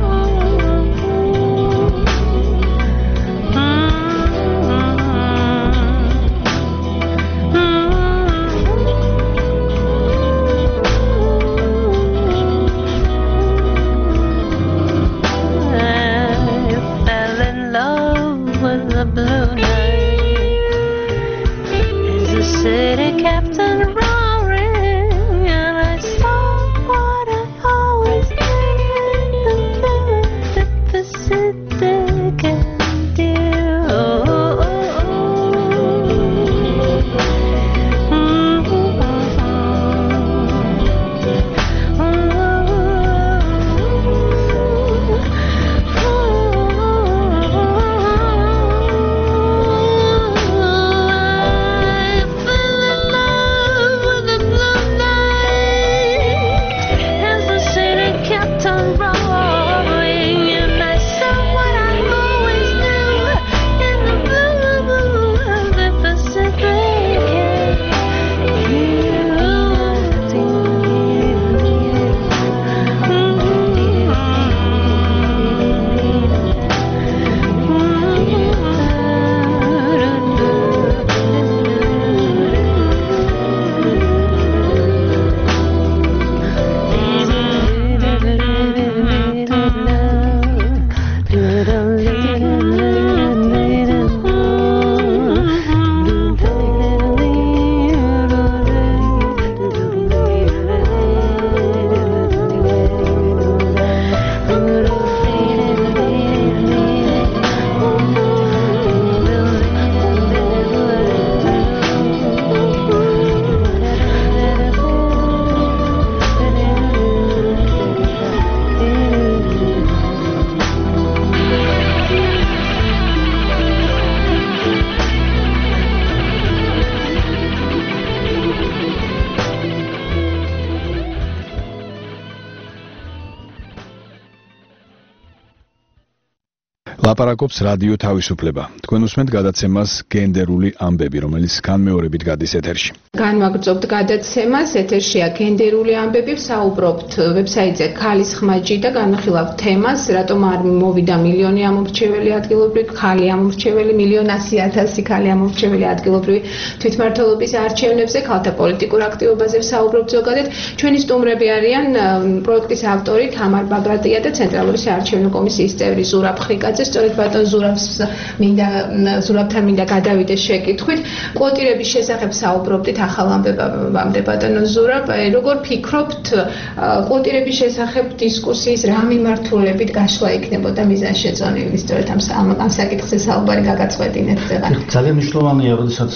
ლაპარაკობს რადიო თავისუფლება. თქვენ უსმენთ გადაცემას გენდერული ამბები, რომელიც განმეორებით გადის ეთერში. განვაგრძობთ გადაცემას, ეთერშია გენდერული ამბები, ვსაუბრობთ ვებსაიტზე ქალის ხმაჯი და განვიხილავთ თემას, რატომ არ მოვიდა მილიონი ამორჩეველი ადგილობრივი ქალი ამორჩეველი, მილიონ ასი ათასი ქალი ამორჩეველი ადგილობრივი თვითმმართველობის არჩევნებზე, ქალთა პოლიტიკურ აქტივობაზე ვსაუბრობთ ზოგადად. ჩვენი სტუმრები არიან პროექტის ავტორი თამარ ბაგრატია და ცენტრალური საარჩევნო კომისიის წევრი ზურაბ ხრიკაძე. სწორედ ბატონ ზურაბს მინდა ზურაბთან მინდა გადავიდეს შეკითხვით. კვოტირების შესახებ საუბრობდით ახალ ამბებამდე ბატონო ზურაბ, როგორ ფიქრობთ კვოტირების შესახებ დისკუსიის რა მიმართულებით გაშლა იქნებოდა მიზანშეწონილი, სწორედ ამ ამ საკითხზე საუბარი გაგაწყვეტინეთ ზეღარ. ძალიან მნიშვნელოვანია, როდესაც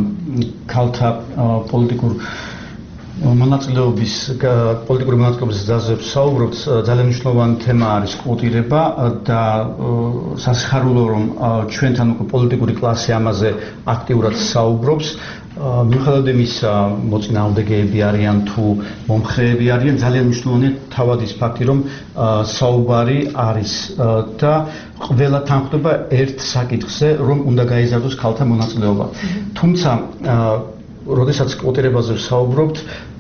ქალთა პოლიტიკურ მონაწილეობის პოლიტიკური მონაწილეობის ძალზე საუბრობთ, ძალიან მნიშვნელოვანი თემა არის კვოტირება და სასიხარულო რომ ჩვენთან უკვე პოლიტიკური კლასი ამაზე აქტიურად საუბრობს. მიუხედავად იმისა, მოწინააღმდეგეები არიან თუ მომხრეები არიან, ძალიან მნიშვნელოვანია თავად ის ფაქტი, რომ საუბარი არის და ყველა თანხმდება ერთ საკითხზე, რომ უნდა გაიზარდოს ქალთა მონაწილეობა. თუმცა როდესაც კვოტირებაზე ვსაუბრობთ,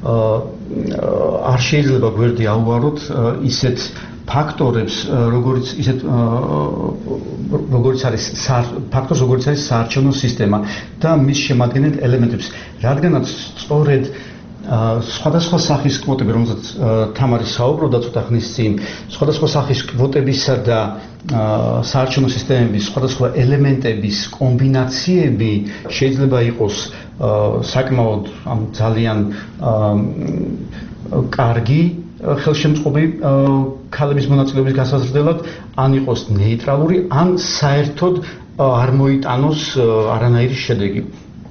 არ შეიძლება გვერდი აუვაროთ ისეთ ფაქტორებს, როგორც ისეთ როგორც არის ფაქტორს, როგორც არის საარჩევნო სისტემა და მის შემადგენელ ელემენტებს, რადგანაც სწორედ სხვადასხვა სახის კვოტები, რომელზეც თამარი საუბრობდა ცოტა ხნის წინ, სხვადასხვა სახის კვოტებისა და საარჩევნო სისტემების სხვადასხვა ელემენტების კომბინაციები შეიძლება იყოს საკმაოდ ძალიან კარგი ხელშემწყობი ქალების მონაწილეობის გასაზრდელად, ან იყოს ნეიტრალური, ან საერთოდ არ მოიტანოს არანაირი შედეგი.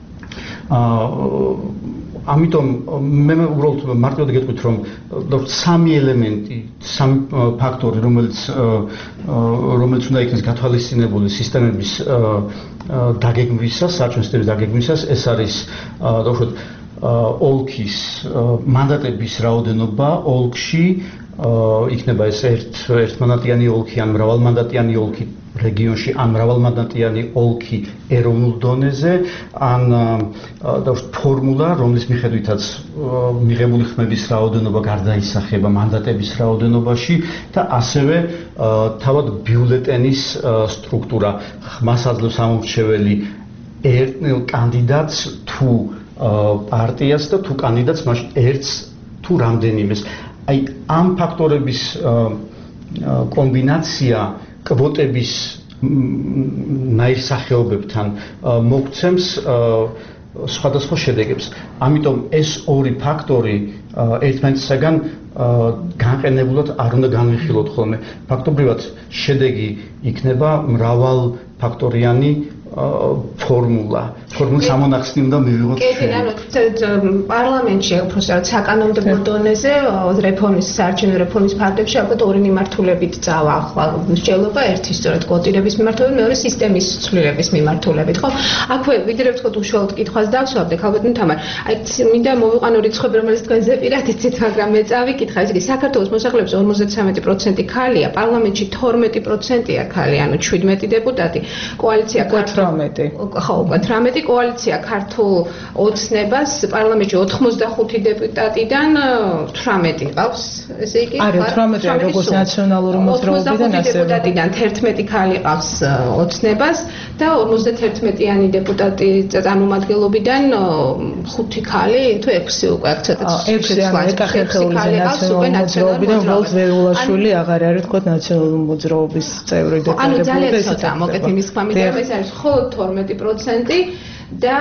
ამიტომ მე უბრალოდ მარტივად გეტყვით, რომ სამი ელემენტი, სამი ფაქტორი, რომელიც რომელიც უნდა იქნეს გათვალისწინებული სისტემების დაგეგმვისას, საარჩევნო სისტემის დაგეგმვისას, ეს არის დავუშვათ ოლქის მანდატების რაოდენობა ოლქში, იქნება ეს ერთ ერთმანდატიანი ოლქი ან მრავალმანდატიანი ოლქი რეგიონში, ან მრავალმანდატიანი ოლქი ეროვნულ დონეზე, ან დავუშვათ ფორმულა, რომლის მიხედვითაც მიღებული ხმების რაოდენობა გარდაისახება მანდატების რაოდენობაში და ასევე თავად ბიულეტენის სტრუქტურა. ხმას აძლევს ამორჩეველი ერთნელ კანდიდატს თუ პარტიას და თუ კანდიდატს მაშინ ერთს თუ რამდენიმეს. აი ამ ფაქტორების კომბინაცია კვოტების ნაირსახეობებთან მოგცემს სხვადასხვა შედეგებს. ამიტომ ეს ორი ფაქტორი ერთმანეთისაგან განყენებულად არ უნდა განვიხილოთ ხოლმე. ფაქტობრივად შედეგი იქნება მრავალ ფაქტორიანი ფორმულა. ფორმულის ამონახსნი უნდა მივიღოთ. კი, ანუ პარლამენტში უბრალოდ საკანონმდებლო დონეზე რეფორმის საარჩევნო რეფორმის ფარგლებში ალბათ ორი მიმართულებით წავა. ახლა მსჯელობა ერთი სწორედ კვოტირების მიმართულებით, მეორე სისტემის ცვლილების მიმართულებით, ხო? აქვე ვიდრე ვთქვათ უშუალოდ კითხვას დავსვავდე, ალბათ თამარ. აი მინდა მოვიყვანო რიცხვები, რომელიც თქვენ ზეპირად იცით, მაგრამ მე წავიკითხა, ესე იგი საქართველოს მოსახლეობის ორმოცდათვრამეტი პროცენტი ქალია, პარლამენტში თორმეტი პროცენტია ქალი, ანუ შვიდმეტი დეპუტატი, კოალიცია თვრამეტი. ხო, თვრამეტი კოალიცია ქართულ ოცნებას პარლამენტში ოთხმოცდახუთი დეპუტატიდან თვრამეტი ყავს, ესე იგი არა, თვრამეტი როგორც ნაციონალური მოძრაობიდან ასევე დეპუტატიდან თერთმეტი ქალი ყავს ოცნებას და ორმოცდაერთმეტიანი დეპუტატი წარმომადგენლობიდან ხუთი ქალი თუ ექვსი უკვე აქ ცოტა ექვსი ან ეკახერხეული ნაციონალური მოძრაობიდან უბრალოდ ვეულაშვილი აღარ არის თქო ნაციონალური მოძრაობის წევრი დეპუტატი. ანუ ძალიან ცოტა მოკეთ იმის ქვამით, რომ ეს არის მხოლოდ თორმეტი პროცენტი და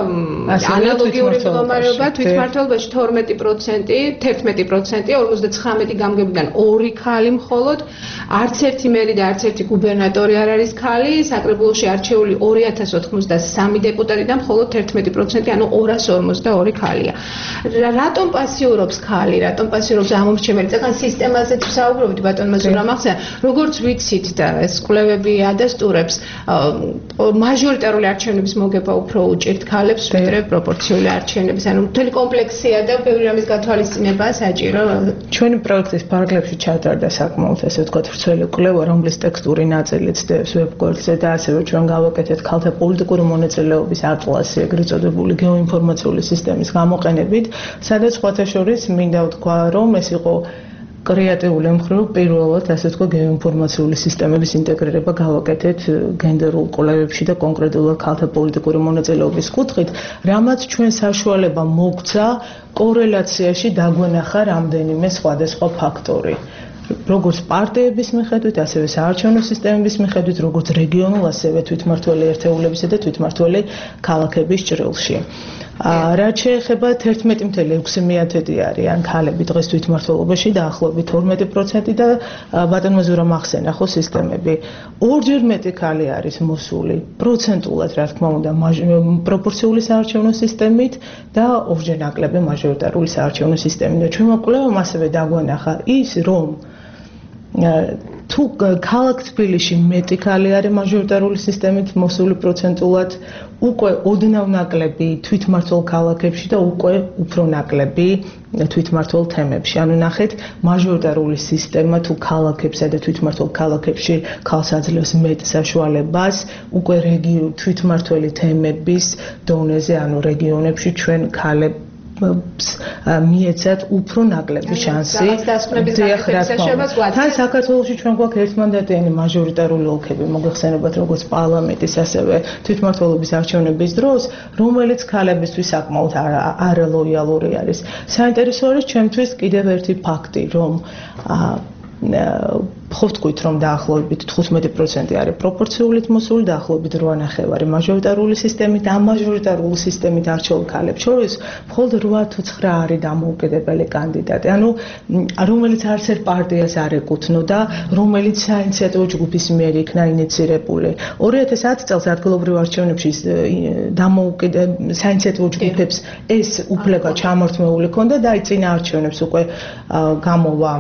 ანალოგიური მდგომარეობა თვითმმართველობაში თორმეტი პროცენტი, თერთმეტი პროცენტი, ორმოცდაცხრამეტი გამგებიდან ორი ქალი მხოლოდ, არც ერთი მერი და არც ერთი გუბერნატორი არ არის ქალი, საკრებულოში არჩეული ორი ათას ოთხმოცდასამი დეპუტატიდან მხოლოდ თერთმეტი პროცენტი, ანუ ორას ორმოცდაორი ქალია. რატომ პასიურობს ქალი, რატომ პასიურობს ამომრჩეველი? წეგან სისტემაზეც ვსაუბრობთ, ბატონმა ზურამ ახსენა, როგორც ვიცით და ეს კვლევები ადასტურებს, მაჟორიტარული არჩევნების მოგება უფრო უჭირთ ქალებს ვიდრე პროპორციული არჩევნების, ანუ მთელი კომპლექსია და ბევრი რამის გათვალისწინებაა საჭირო. ჩვენი პროექტის ფარგლებში ჩატარდა საკმაოდ ესე ვთქვათ ვრცელი კვლევა, რომლის ტექსტური ნაწილიც დევს ვებგვერდზე და ასევე ჩვენ გავაკეთეთ ქალთა პოლიტიკური მონაწილეობის ატლასი, ეგრეთ წოდებული გეოინფორმაციული სისტემის გამოყენებით, სადაც სხვათა შორის მინდა ვთქვა, რომ ეს იყო კრეატიული მხრივ პირველად ასე თქვა გეოინფორმაციული სისტემების ინტეგრირება გავაკეთეთ გენდერულ კვლევებში და კონკრეტულად ქალთა პოლიტიკური მონაწილეობის კუთხით, რამაც ჩვენ საშუალება მოგცა კორელაციაში დაგვენახა რამდენიმე სხვადასხვა ფაქტორი. როგორც პარტიების მიხედვით, ასევე საარჩევნო სისტემების მიხედვით, როგორც რეგიონულ, ასევე თვითმმართველი ერთეულებისა და თვითმმართველი ქალაქების ჭრილში. რაც შეეხება თერთმეტი მცდელობა ექვსი მიათედი არიან ქალები დღეს თვითმმართველობაში დაახლოებით თორმეტი პროცენტი და ბატონმა ზურამ ახსენა ხო სისტემები. ორჯერ მეტი ქალი არის მოსული პროცენტულად, რა თქმა უნდა, პროპორციული საარჩევნო სისტემით და ორჯერ ნაკლები მაჟორიტარული საარჩევნო სისტემით. ჩვენმა კვლევამ ასევე დაგვანახა ის, რომ თუ ქალაქ თბილისში მეტი ქალი არის მაჟორიტარული სისტემით მოსული პროცენტულად, უკვე ოდნავ ნაკლები თვითმმართველ ქალაქებში და უკვე უფრო ნაკლები თვითმმართველ თემებში. ანუ ნახეთ, მაჟორიტარული სისტემა თუ ქალაქებსა და თვითმმართველ ქალაქებში ქალს აძლევს მეტ საშუალებას, უკვე რეგიონ თვითმმართველი თემების დონეზე, ანუ რეგიონებში ჩვენ ქალებს მიეცათ უფრო ნაკლები შანსი. თან საქართველოში ჩვენ გვაქვს ერთმანდატიანი მაჟორიტარული ოლქები, მოგეხსენებათ როგორც პარლამენტის, ასევე თვითმმართველობის არჩევნების დროს, რომელიც ქალებისთვის საკმაოდ არალოიალური არის. საინტერესო არის ჩემთვის კიდევ ერთი ფაქტი, რომ ხო ვთქვით, რომ დაახლოებით თხუთმეტი პროცენტი არის პროპორციულად მოსული, დაახლოებით რვა ნახევარი მაჟორიტარული სისტემით, ამ მაჟორიტარული სისტემით არჩეულ ქალებს შორის მხოლოდ რვა თუ ცხრა არის დამოუკიდებელი კანდიდატი, ანუ რომელიც არც ერთ პარტიას არ ეკუთვნოდა, რომელიც საინიციატივო ჯგუფის მიერ იქნა ინიცირებული. ორი ათას ათი წელს ადგილობრივ არჩევნებში დამოუკიდებელი საინიციატივო ჯგუფებს ეს უფლება ჩამორთმეული ჰქონდა და აი წინა არჩევნებს უკვე გამოვა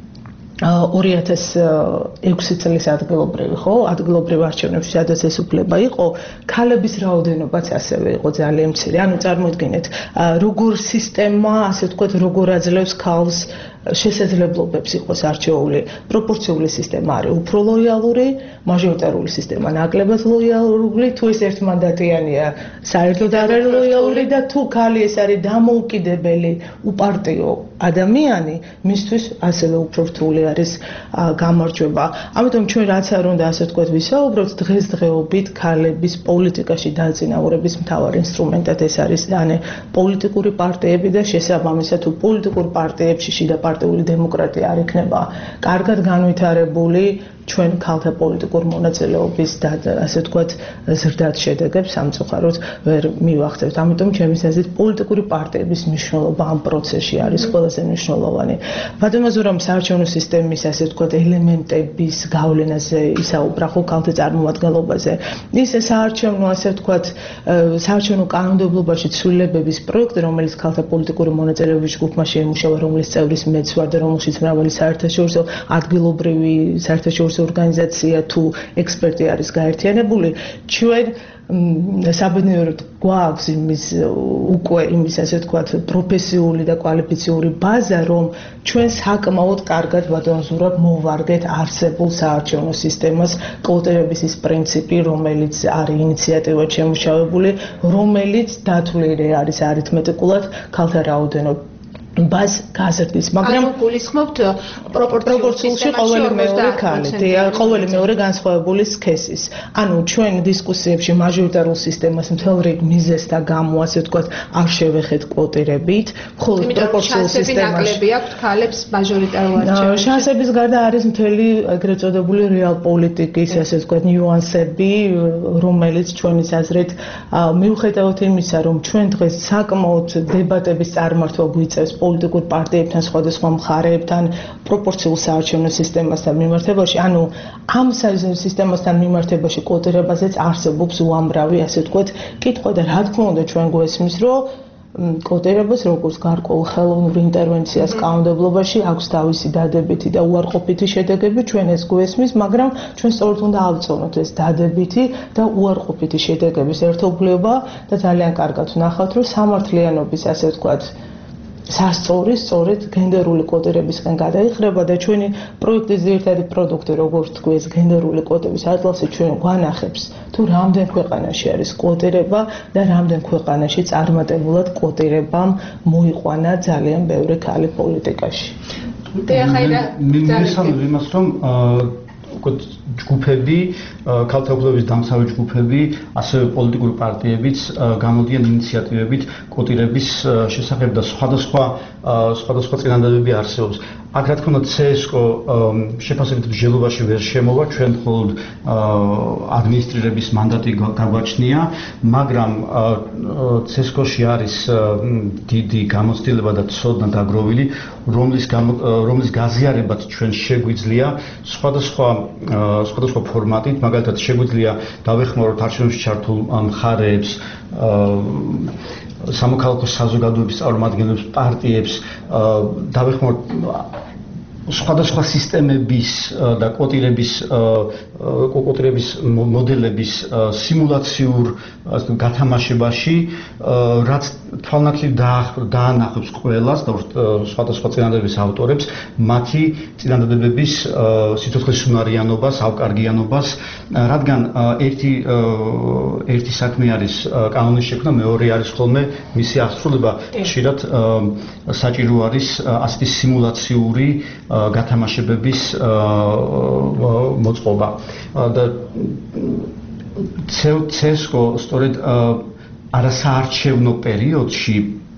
ორი ათას ექვსი წლის ადგილობრივი, ხო? ადგილობრივ არჩევნებში სადაც ეს უფლება იყო, ქალების რაოდენობაც ასევე იყო ძალიან მცირე. ანუ წარმოიდგინეთ, როგორ სისტემა, ასე ვთქვათ, როგორ აძლევს ქალს შესაძლებლობებს იყოს არჩეული. პროპორციული სისტემა არის უფრო ლოიალური, მაჟორიტარული სისტემა ნაკლებად ლოიალური, თუ ეს ერთმანდატიანია, საერთოდ არ არის ლოიალური და თუ ქალი ეს არის დამოუკიდებელი უპარტიო ადამიანი, მისთვის ასევე უფრო რთული არის გამარჯვება. ამიტომ ჩვენ რაც არ უნდა ასე ვთქვათ ვისაუბროთ, დღესდღეობით ქალების პოლიტიკაში დაწინაურების მთავარ ინსტრუმენტად ეს არის ანუ პოლიტიკური პარტიები და შესაბამისად თუ პოლიტიკურ პარტიებში შიდა პარტიული დემოკრატია არ იქნება კარგად განვითარებული, ჩვენ ქალთა პოლიტიკურ მონაწილეობის და ასე ვთქვათ ზრდად შედეგებს სამწუხაროდ ვერ მივახცევთ. ამიტომ ჩემის აზრით პოლიტიკური პარტიების მნიშვნელობა ამ პროცესში არის ყველაზე მნიშვნელოვანი. ბატონო ზურაბ საარჩევნო სისტემის ასე ვთქვათ ელემენტების გავლენაზე ისაუბრა ხო ქალთა წარმომადგენლობაზე. ის საარჩევნო ასე ვთქვათ საარჩევნო კანონმდებლობაში ცვლილებების პროექტი, რომელიც ქალთა პოლიტიკური მონაწილეობის ჯგუფმა შეიმუშავა, რომლის წევრის მეც ვარ და რომელშიც მრავალი საერთაშორისო ადგილობრივი საერთაშორისო ორგანიზაცია თუ ექსპერტი არის გაერთიანებული, ჩვენ საბედნიეროდ გვაქვს იმის უკვე იმის ასე ვთქვათ პროფესიული და კვალიფიციური ბაზა, რომ ჩვენ საკმაოდ კარგად ბატონ ზურაბ მოვარგეთ არსებულ საარჩევნო სისტემას, კვოტირების ის პრინციპი, რომელიც არის ინიციატივად შემუშავებული, რომელიც დათვლილი არის არითმეტიკულად ქალთა რაოდენობა ბაზ გაზრდის, მაგრამ გულისხმობთ პროპორციულში ყოველი მეორე ქალი, ყოველი მეორე განსხვავებული სქესის. ანუ ჩვენ დისკუსიებში მაჟორიტარულ სისტემას მთელ რიგ მიზეზთა გამო, ასე ვთქვათ, არ შევეხეთ კვოტირებით, მხოლოდ პროპორციულ სისტემაში ნაკლები აქვს ქალებს მაჟორიტარულ არჩევნებში. შანსების გარდა არის მთელი ეგრეთ წოდებული რეალ პოლიტიკის, ასე ვთქვათ, ნიუანსები, რომელიც ჩვენის აზრით მიუხედავად იმისა, რომ ჩვენ დღეს საკმაოდ დებატების წარმართვა გვიწევს პოლიტიკურ პარტიებთან, სხვადასხვა მხარეებთან, პროპორციულ საარჩევნო სისტემასთან მიმართებაში, ანუ ამ სისტემასთან მიმართებაში კვოტირებაზეც არსებობს უამრავი, ასე ვთქვათ, კითხვა და რა თქმა უნდა ჩვენ გვესმის, რომ კვოტირებას როგორც გარკვეულ ხელოვნურ ინტერვენციას კანონმდებლობაში აქვს თავისი დადებითი და უარყოფითი შედეგები, ჩვენ ეს გვესმის, მაგრამ ჩვენ სწორედ უნდა ავწონოთ ეს დადებითი და უარყოფითი შედეგების ერთობლიობა და ძალიან კარგად ვნახავთ, რომ სამართლიანობის, ასე ვთქვათ, სასწორი სწორედ გენდერული კვოტირებისგან გადაიხრება და ჩვენი პროექტის ძირითადი პროდუქტი, როგორც თქვი, ეს გენდერული კვოტების ატლასი ჩვენ გვანახებს, თუ რამდენ ქვეყანაში არის კვოტირება და რამდენ ქვეყანაში წარმატებულად კვოტირებამ მოიყვანა ძალიან ბევრი ქალი პოლიტიკაში. მისამე იმას, რომ უკვე ჯგუფები, ქალთა უფლებების დამცავი ჯგუფები, ასევე პოლიტიკური პარტიებიც გამოდიან ინიციატივებით კვოტირების შესახებ და სხვადასხვა სხვადასხვა წინადადებები არსებობს. აქ რა თქმა უნდა ცესკო შეფასებით მსჯელობაში ვერ შემოვა, ჩვენ მხოლოდ ადმინისტრირების მანდატი გაგვაჩნია, მაგრამ ცესკოში არის დიდი გამოცდილება და ცოდნა დაგროვილი, რომლის რომლის გაზიარებაც ჩვენ შეგვიძლია სხვადასხვა სხვადასხვა ფორმატით, მაგალითად შეგვიძლია დავეხმაროთ არჩევნებში ჩართულ მხარეებს, სამოქალაქო საზოგადოების წარმომადგენლებს, პარტიებს, დავეხმაროთ სხვადასხვა სისტემების და კვოტირების კვოტირების მოდელების სიმულაციურ გათამაშებაში, რაც თვალნათლივ დაანახებს ყველას და სხვადასხვა წინადადების ავტორებს მათი წინადადებების სიცოცხლისუნარიანობას, ავკარგიანობას, რადგან ერთი ერთი საქმე არის კანონის შექმნა, მეორე არის ხოლმე მისი აღსრულება, ხშირად საჭირო არის ასეთი სიმულაციური გათამაშებების მოწყობა და ცესკო სწორედ არასაარჩევნო პერიოდში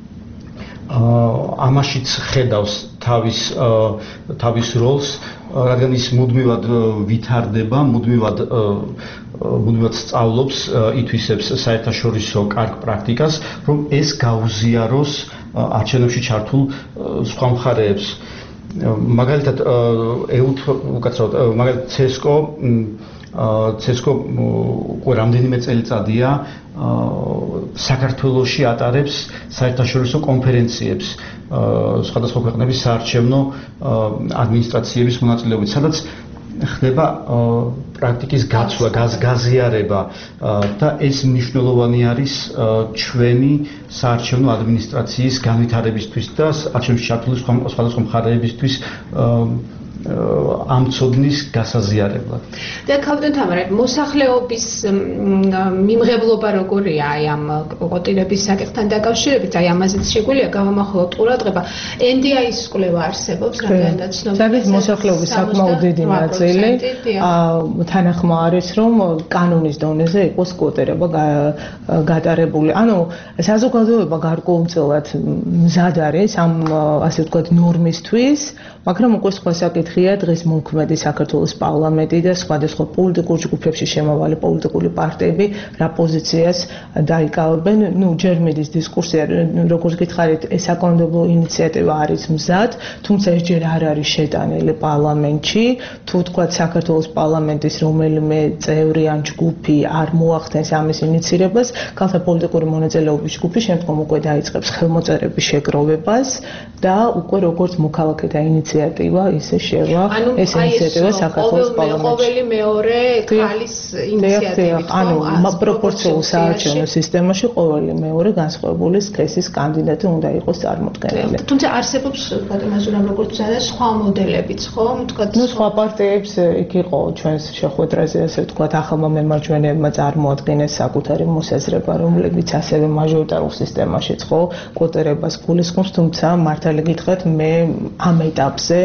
ამაშიც ხედავს თავის თავის როლს, რადგან ის მუდმივად ვითარდება, მუდმივად მუდმივად სწავლობს, ითვისებს საერთაშორისო კარგ პრაქტიკას, რომ ეს გაუზიაროს არჩევნებში ჩართულ სხვა მხარეებს. მაგალითად, ეუთ უკაცრავად, მაგალითად ცესკო ცესკო უკვე რამდენიმე წელიწადია საქართველოში ატარებს საერთაშორისო კონფერენციებს სხვადასხვა ქვეყნების საარჩევნო ადმინისტრაციების მონაწილეობით, სადაც ხდება პრაქტიკის გაცვლა, გაზიარება და ეს მნიშვნელოვანი არის ჩვენი საარჩევნო ადმინისტრაციის განვითარებისთვის და არჩევნებში ჩართული სხვადასხვა მხარეებისთვის ამ ცოდნის გასაზიარებლად. და კაპიტან თამარა, მოსახლეობის მიმღებლობა როგორია აი ამ კვოტირების საკითხთან დაკავშირებით, აი ამაზეც შეგვიძლია გავამახვილოთ ყურადღება. ენ დი აის კვლევა არსებობს, რამდენადაც ცნობილია. სადაც მოსახლეობის საკმაოდ დიდი ნაწილი თანახმა არის, რომ კანონის დონეზე იყოს კვოტირება გატარებული. ანუ საზოგადოება გარკვეულწილად მზად არის ამ ასე ვთქვათ ნორმისთვის, მაგრამ უკვე სხვა საკითხია დღეს მოქმედი საქართველოს პარლამენტი და სხვადასხვა პოლიტიკურ ჯგუფებში შემავალი პოლიტიკური პარტიები რა პოზიციას დაიკავებენ. ნუ ჯერ მიდის დისკუსია, როგორც გითხარით, ეს საკანონმდებლო ინიციატივა არის მზად, თუმცა ეს ჯერ არ არის შეტანილი პარლამენტში. თუ თქვათ საქართველოს პარლამენტის რომელიმე წევრი ან ჯგუფი არ მოახდენს ამის ინიცირებას, ქალთა პოლიტიკური მონაწილეობის ჯგუფი შემდგომ უკვე დაიწყებს ხელმოწერების შეგროვებას და უკვე როგორც მოქალაქეთა ინიციატივა ისე შევა ეს ინიციატივა საქართველოს პარლამენტში. ყოველი მეორე ქალის ინიციატივით, ანუ პროპორციულ საარჩევნო სისტემაში ყოველი მეორე განსხვავებული სქესის კანდიდატი უნდა იყოს წარმოდგენილი. თუმცა არსებობს ბატონაზურამ როგორც და სხვა მოდებიც, ხო? თქვათ, ნუ სხვა პარტიებს იქ იყო ჩვენს შეხვედრაზე, ასე ვთქვათ, ახალმა მემარჯვენეებმა წარმოადგენეს საკუთარი მოსაზრება, რომლებიც ასევე მაჟორიტარულ სისტემაშიც ხო კვოტირებას გულისხმობს, თუმცა მართალი გითხრათ, მე ამ ეტაპზე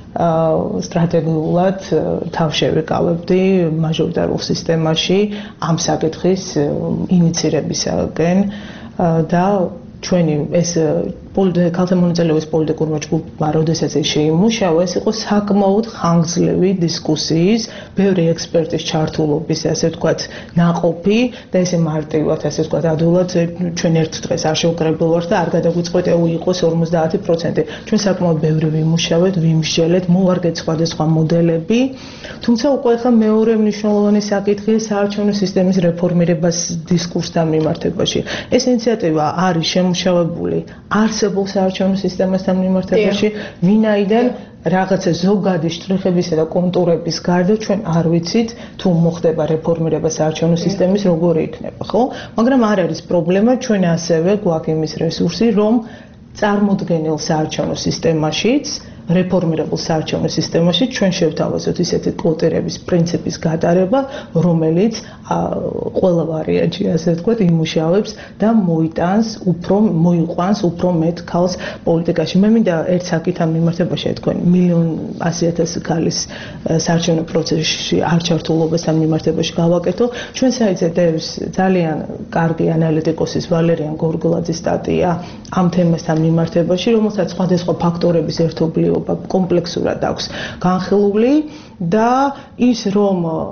სტრატეგიულად თავშევიკავებდი მაჟორიტარულ სისტემაში ამ საკითხის ინიცირებისაგან და ჩვენი ეს ქალთა მონაწილეობის პოლიტიკურმა ჯგუფმა, როდესაც ეს შეიმუშავა, ეს იყო საკმაოდ ხანგრძლივი დისკუსიის, ბევრი ექსპერტის ჩართულობის, ასე ვთქვათ, ნაყოფი და ესე მარტივად, ასე ვთქვათ, ადვილად ჩვენ ერთ დღეს არ შევკრებულვართ და არ გადაგვიწყვეტ ევი იყოს ორმოცდაათი პროცენტი. ჩვენ საკმაოდ ბევრი ვიმუშავეთ, ვიმსჯელეთ, მოვარგეთ სხვადასხვა მოდელები, თუმცა უკვე ახლა მეორე მნიშვნელოვანი საკითხია საარჩევნო სისტემის რეფორმირებას დისკურსთან მიმართებაში. ეს ინიციატივა არის შემუშავებული არც საარჩევნო სისტემასთან მიმართებაში, ვინაიდან რაღაცა ზოგადი შტრიხებისა და კონტურების გარდა ჩვენ არ ვიცით თუ მოხდება რეფორმირება საარჩევნო სისტემის როგორი იქნება, ხო? მაგრამ არ არის პრობლემა, ჩვენ ასევე გვაქვს იმის რესურსი, რომ წარმოდგენილ საარჩევნო სისტემაშიც რეფორმირებულ საარჩევნო სისტემაში ჩვენ შევთავაზოთ ისეთი კვოტირების პრინციპის გატარება, რომელიც ყველა ვარიანტში, ასე ვთქვათ, იმუშავებს და მოიტანს უფრო მოიყვანს უფრო მეტ ქალს პოლიტიკაში. მე მინდა ერთ საკითხთან მიმართებაში თქვენ მილიონ ასი ათასი ქალის საარჩევნო პროცესში არ ჩართულობასთან მიმართებაში გავაკეთო. ჩვენ საიტზე დევს ძალიან კარგი ანალიტიკოსის ვალერიან გორგლაძის სტატია ამ თემასთან მიმართებაში, რომელსაც სხვადასხვა ფაქტორების ერთობლივ კომპლექსურად აქვს განხილული და ის რომ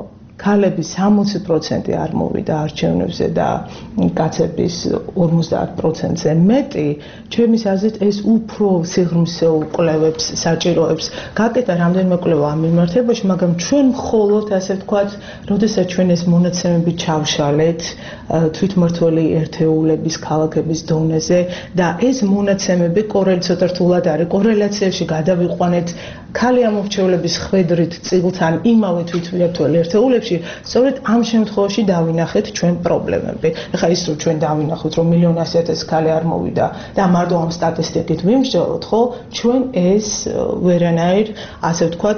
ქალების სამოცი პროცენტი არ მოვიდა არჩევნებზე და კაცების ორმოცდაათ პროცენტზე მეტი, ჩემის აზრით ეს უფრო სიღრმისეულ კვლევებს საჭიროებს. გაკეთა რამდენიმე კვლევა ამ მიმართებაში, მაგრამ ჩვენ მხოლოდ ასე ვთქვათ, როდესაც ჩვენ ეს მონაცემები ჩავშალეთ თვითმმართველი ერთეულების ქალაქების დონეზე და ეს მონაცემები კორეляცია რთულად არის. კორელაციებში გადავიყვანეთ ქალი ამორჩევლების ხვედრით წილთან იმავე თვითმმართველი ერთეულებში, სწორედ ამ შემთხვევაში დავინახეთ ჩვენ პრობლემები. ეხლა ის რომ ჩვენ დავინახოთ, რომ მილიონი ასი ათასი ქალი არ მოვიდა და მარტო ამ სტატისტიკით ვიმსჯელოთ, ხო? ჩვენ ეს ვერანაირ, ასე ვთქვათ,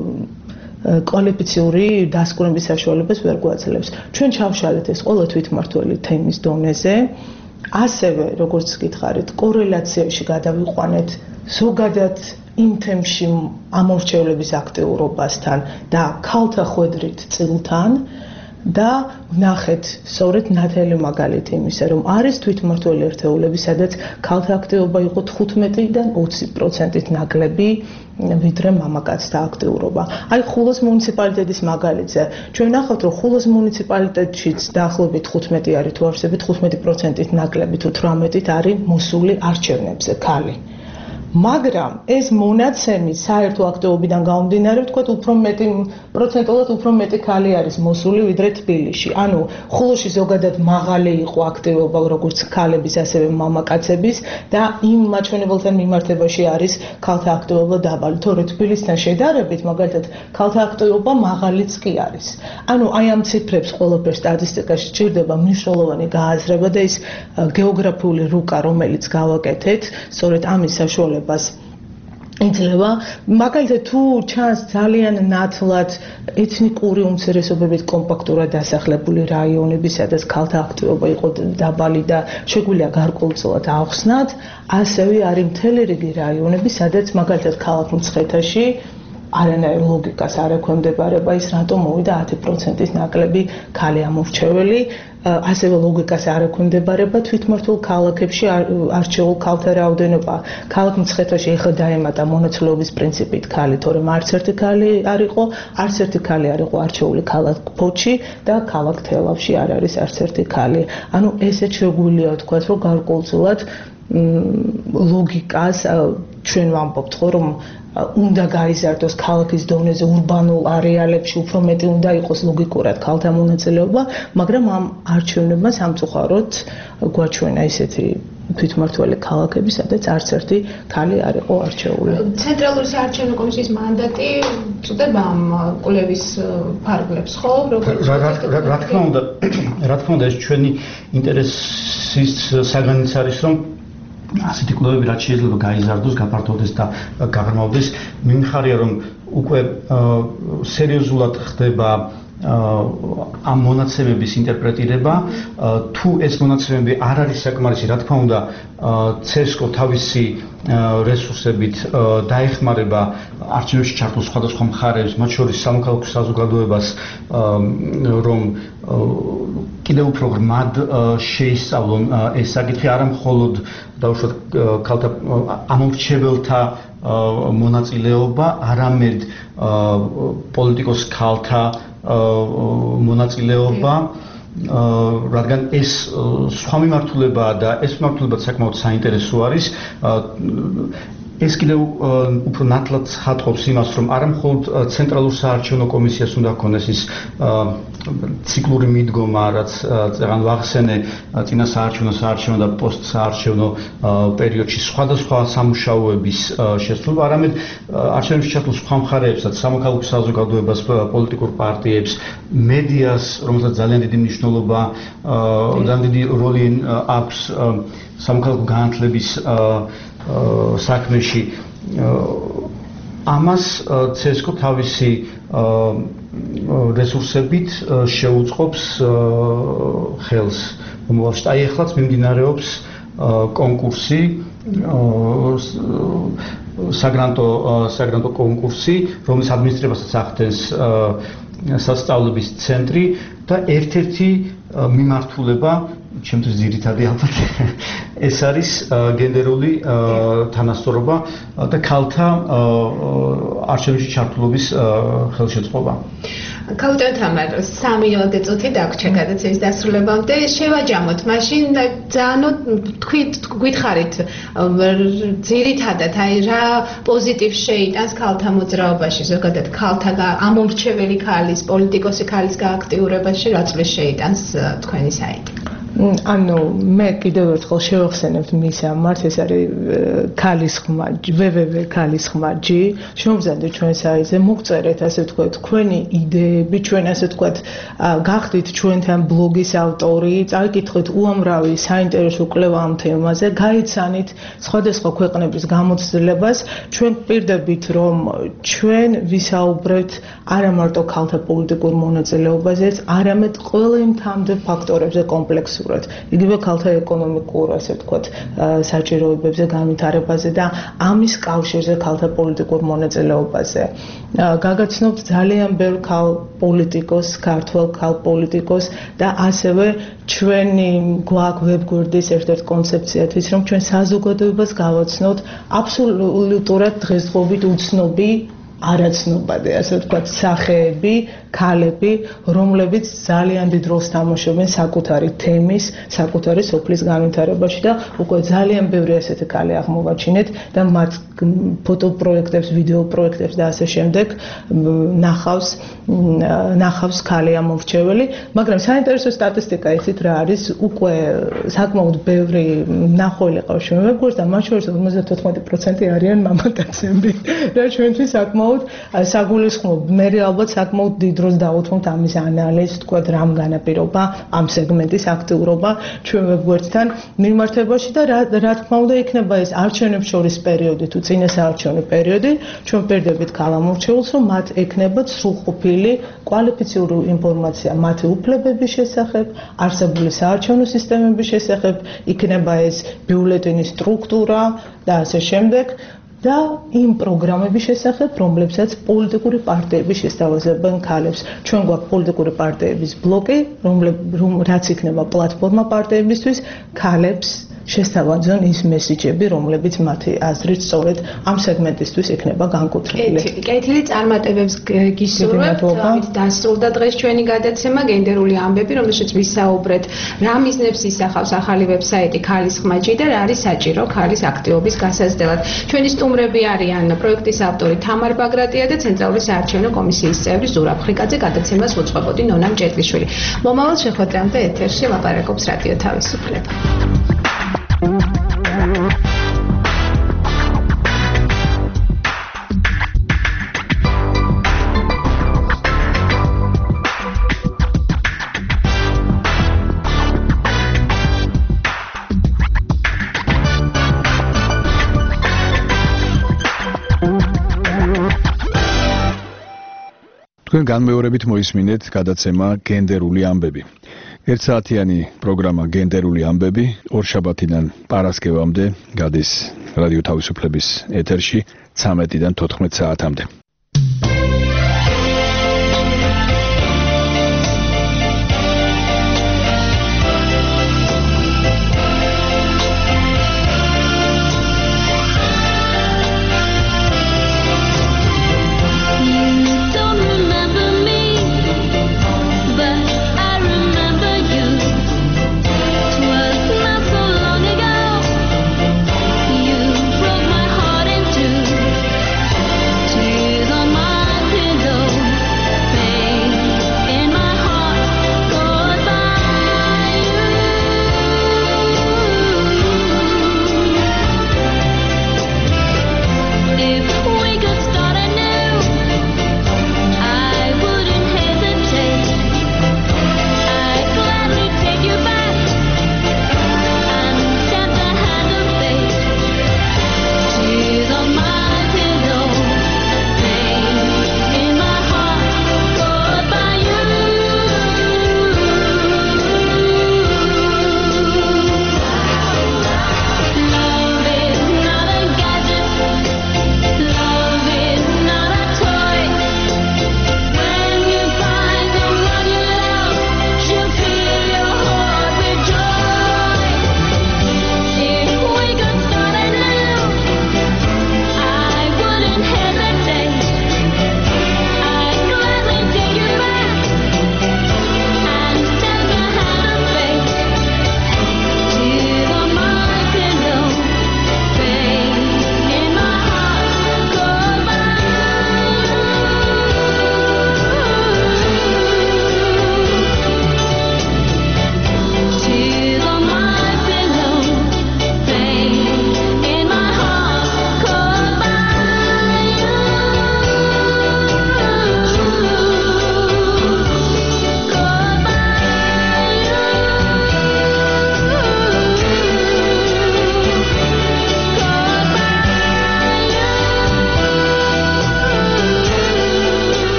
კვალიფიციური დასკვნების საშუალებას ვერ გვაძლევს. ჩვენ ჩავშალეთ ეს ყველა თვითმმართველი თემის დონეზე. ასევე, როგორც გითხარით, კორელაციაში გადავიყვანეთ ზოგადად იმ თემში ამორჩევლების აქტიურობასთან და ქალთა ხვედრით წილთან და ვნახეთ სწორედ ნათელი მაგალითი იმისა, რომ არის თვითმმართველი ერთეულები, სადაც ქალთა აქტივობა იყო თხუთმეტიდან ოცი პროცენტით ნაკლები ვიდრე მამაკაცთა აქტიურობა. აი ხულოს მუნიციპალიტეტის მაგალითზე ჩვენ ნახავთ, რომ ხულოს მუნიციპალიტეტშიც დაახლოებით თხუთმეტი არის თუ არსებით თხუთმეტი პროცენტით ნაკლები თუ თვრამეტით არის მოსული არჩევნებზე ქალი. მაგრამ ეს მონაცემი საერთო აქტივობიდან გამომდინარე, ვთქვათ, უფრო მეტი პროცენტულად უფრო მეტი ქალი არის მოსული ვიდრე თბილისში. ანუ ხულოში ზოგადად მაღალი იყო აქტივობა როგორც ქალების, ასევე მამაკაცების და იმ მაჩვენებელთან მიმართებაში არის ქალთა აქტივობა დაბალი. თორე თბილისთან შედარებით, მაგალითად, ქალთა აქტივობა მაღალიც კი არის. ანუ აი ამ ციფრებს ყველაფერს სტატისტიკაში ჭირდება მნიშვნელოვანი გააზრება და ის გეოგრაფიული რუკა, რომელიც გავაკეთეთ, სწორედ ამის საშუალებით იძლევა, მაგალითად თუ ჩანს ძალიან ნათლად ეთნიკური უმცირესობებით კომპაქტურად დასახლებული რაიონები, სადაც ქალთა აქტივობა იყო დაბალი და შეგვიძლია გარკვეულწილად ახსნათ, ასევე არის მთელი რიგი რაიონები, სადაც მაგალითად ქალაქ მცხეთაში არანაირ ლოგიკას არ ექვემდებარება ის, რატომ მოვიდა ათი პროცენტის ნაკლები ქალი ამორჩეველი. ასევე ლოგიკას არ ექვემდებარება თვითმმართველ ქალაქებში არჩეულ ქალთა რაოდენობა. ქალაქ მცხეთაში ეხლა დაემატა მონაცვლეობის პრინციპით ქალი, თორემ არც ერთი ქალი არ იყო, არც ერთი ქალი არ იყო არჩეული ქალაქ ფოთში და ქალაქ თელავში არ არის არც ერთი ქალი. ანუ ესეც შეგვიძლია ვთქვათ, რომ გარკვეულწილად ლოგიკას ჩვენ ვამბობთ, ხო, რომ უნდა გაიზარდოს ქალაქის დონეზე ურბანულ არეალებში უფრო მეტი უნდა იყოს ლოგიკურად ქალთა მონაწილეობა, მაგრამ ამ არჩევნებმა სამწუხაროდ გვაჩვენა ისეთი თვითმმართველი ქალაქები, სადაც არც ერთი ქალი არ იყო არჩეული. ცენტრალური საარჩევნო კომისიის მანდატი წუდება ამ კვლევის ფარგლებს, ხო? რა თქმა უნდა, რა თქმა უნდა, ეს ჩვენი ინტერესის საგანიც არის, რომ ასეთი კვლევები რაც შეიძლება გაიზარდოს, გაფართოვდეს და გაღრმავდეს. მიმხარია, რომ უკვე სერიოზულად ხდება ამ მონაცემების ინტერპრეტირება, თუ ეს მონაცემები არ არის საკმარისი, რა თქმა უნდა, ცესკო თავისი რესურსებით დაეხმარება არჩევნებში ჩართულ სხვადასხვა მხარეებს, მათ შორის სამოქალაქო საზოგადოებას, რომ კიდევ უფრო ღრმად შეისწავლონ ეს საკითხი, არა მხოლოდ დაუშვათ ქალთა ამორჩეველთა მონაწილეობა, არამედ პოლიტიკოს ქალთა მონაწილეობა, რადგან ეს სხვა მიმართულებაა და ეს მიმართულება საკმაოდ საინტერესო არის. ეს კიდევ უფრო ნათლად ხატყობს იმას, რომ არა მხოლოდ ცენტრალურ საარჩევნო კომისიას უნდა ჰქონდეს ის ციკლური მიდგომა, რაც წეგან ვახსენე წინა საარჩევნო, საარჩევნო და პოსტსაარჩევნო პერიოდში სხვადასხვა სამუშაოების შესრულება, არამედ არჩევნებში ჩართულ სხვა მხარეებსაც, სამოქალაქო საზოგადოებას, პოლიტიკურ პარტიებს, მედიას, რომელსაც ძალიან დიდი მნიშვნელობა, ძალიან დიდი როლი აქვს სამოქალაქო განათლების საქმეში. ამას ცესკო თავისი რესურსებით შეუწყობს ხელს. მომავალში აი ახლაც მიმდინარეობს კონკურსი, საგრანტო საგრანტო კონკურსი, რომლის ადმინისტრებასაც ახდენს სასწავლების ცენტრი და ერთ-ერთი მიმართულება, ჩემთვის ძირითადი ალბათ ეს არის გენდერული თანასწორობა და ქალთა არჩევნებში ჩართულობის ხელშეწყობა. ქაუტენ თამარ სამი წუთი დაგვრჩა გადაცემის დასრულებამდე შევაჯამოთ მაშინ ძალიანო თქვი გითხარით ძირითადად აი რა პოზიტივს შეიტანს ქალთა მოძრაობაში ზოგადად ქალთა ამომრჩეველი ქალის პოლიტიკოსი ქალის გააქტიურებაში რა წვლილს შეიტანს თქვენი საიტი ანუ მე კიდევ ერთხელ შევახსენებთ მის ამართ ეს არის ქალის ხმა www ქალის ხმა ჯი შემოგზავნეთ ჩვენ საიტზე მოგწერეთ ასე ვთქვათ თქვენი იდეები ჩვენ ასე ვთქვათ გახდით ჩვენთან ბლოგის ავტორი წაიკითხეთ უამრავი საინტერესო კვლევა ამ თემაზე გაიცანით სხვადასხვა ქვეყნების გამოცდილებას ჩვენ გვპირდებით რომ ჩვენ ვისაუბრეთ არა მარტო ქალთა პოლიტიკურ მონაწილეობაზეც არამედ ყველა იმ თამდებ ფაქტორებზე კომპლექსურად იგივე ქალთა ეკონომიკურ ასე ვთქვათ საჭიროებებზე განვითარებაზე და ამის კავშირზე ქალთა პოლიტიკურ მონაწილეობაზე გაგაცნობთ ძალიან ბევრ ქალ პოლიტიკოს ქართველ ქალ პოლიტიკოს და ასევე ჩვენი გვაქვს ვებგვერდის ერთ-ერთი კონცეფციათვით რომ ჩვენ საზოგადოებას გავაცნოთ აბსოლუტურად დღესდღეობით უცნობი არაცნობადი ასე ვთქვათ სახეები ქალები რომლებიც ძალიან დიდ როლს თამაშობენ საკუთარი თემის საკუთარი სოფლის განვითარებაში და უკვე ძალიან ბევრი ასეთი ქალი აღმოვაჩინეთ და მათ ფოტოპროექტებს ვიდეო პროექტებს და ასე შემდეგ ნახავს ნახავს ქალი ამორჩეველი მაგრამ საინტერესო სტატისტიკა იცით რა არის უკვე საკმაოდ ბევრი მნახველი ყავს ჩვენ ვებგვერდს და მათ შორის ორმოცდათოთხმეტი პროცენტი არიან მამაკაცები და ჩვენთვის საკმაოდ საგულისხმობ მე ალბათ საკმაოდ დიდ დროს დავუთმოთ ამის ანალიზს თქვა რამ განაპირობა ამ სეგმენტის აქტიურობა ჩვენ ვებგვერდთან მიმართებაში და რა თქმა უნდა იქნება ეს არჩევნებს შორის პერიოდი თუ წინასაარჩევნო პერიოდი ჩვენ ვპირდებით ქალამორჩეულს რომ მათ ექნებათ სრულყოფილი კვალიფიციური ინფორმაცია მათი უფლებების შესახებ არსებული საარჩევნო სისტემების შესახებ იქნება ეს ბიულეტენის სტრუქტურა და ასე შემდეგ და იმ პროგრამების შესახებ, რომლებსაც პოლიტიკური პარტიები შესთავაზებენ ქალებს. ჩვენ გვაქვს პოლიტიკური პარტიების ბლოკი, რაც იქნება პლატფორმა პარტიებისთვის, ქალებს შესთავაზონ ის მესიჯები, რომლებიც მათი აზრით სწორედ ამ სეგმენტისთვის იქნება განკუთვნილი. კეთილი წარმატებებს გისურვებთ. ამით დასრულდა დღეს ჩვენი გადაცემა გენდერული ამბები, რომელშიც ვისაუბრეთ რა მიზნებს ისახავს ახალი ვებსაიტი ქალის ხმა ჯი და რა არის საჭირო ქალის აქტივობის გასაზრდელად. ჩვენი სტუმრები არიან პროექტის ავტორი თამარ ბაგრატია და ცენტრალური საარჩევნო კომისიის წევრი ზურაბ ხრიკაძე. გადაცემას უწყებოდი ნონა მჭედლიშვილი. მომავალ შეხვედრამდე ეთერში ლაპარაკობს რადიო თავისუფლება. თქვენ განმეორებით მოისმინეთ გადაცემა გენდერული ამბები. ერთ საათიანი პროგრამა გენდერული ამბები ორშაბათიდან პარასკევამდე გადის რადიო თავისუფლების ეთერში ცამეტიდან თოთხმეტ საათამდე.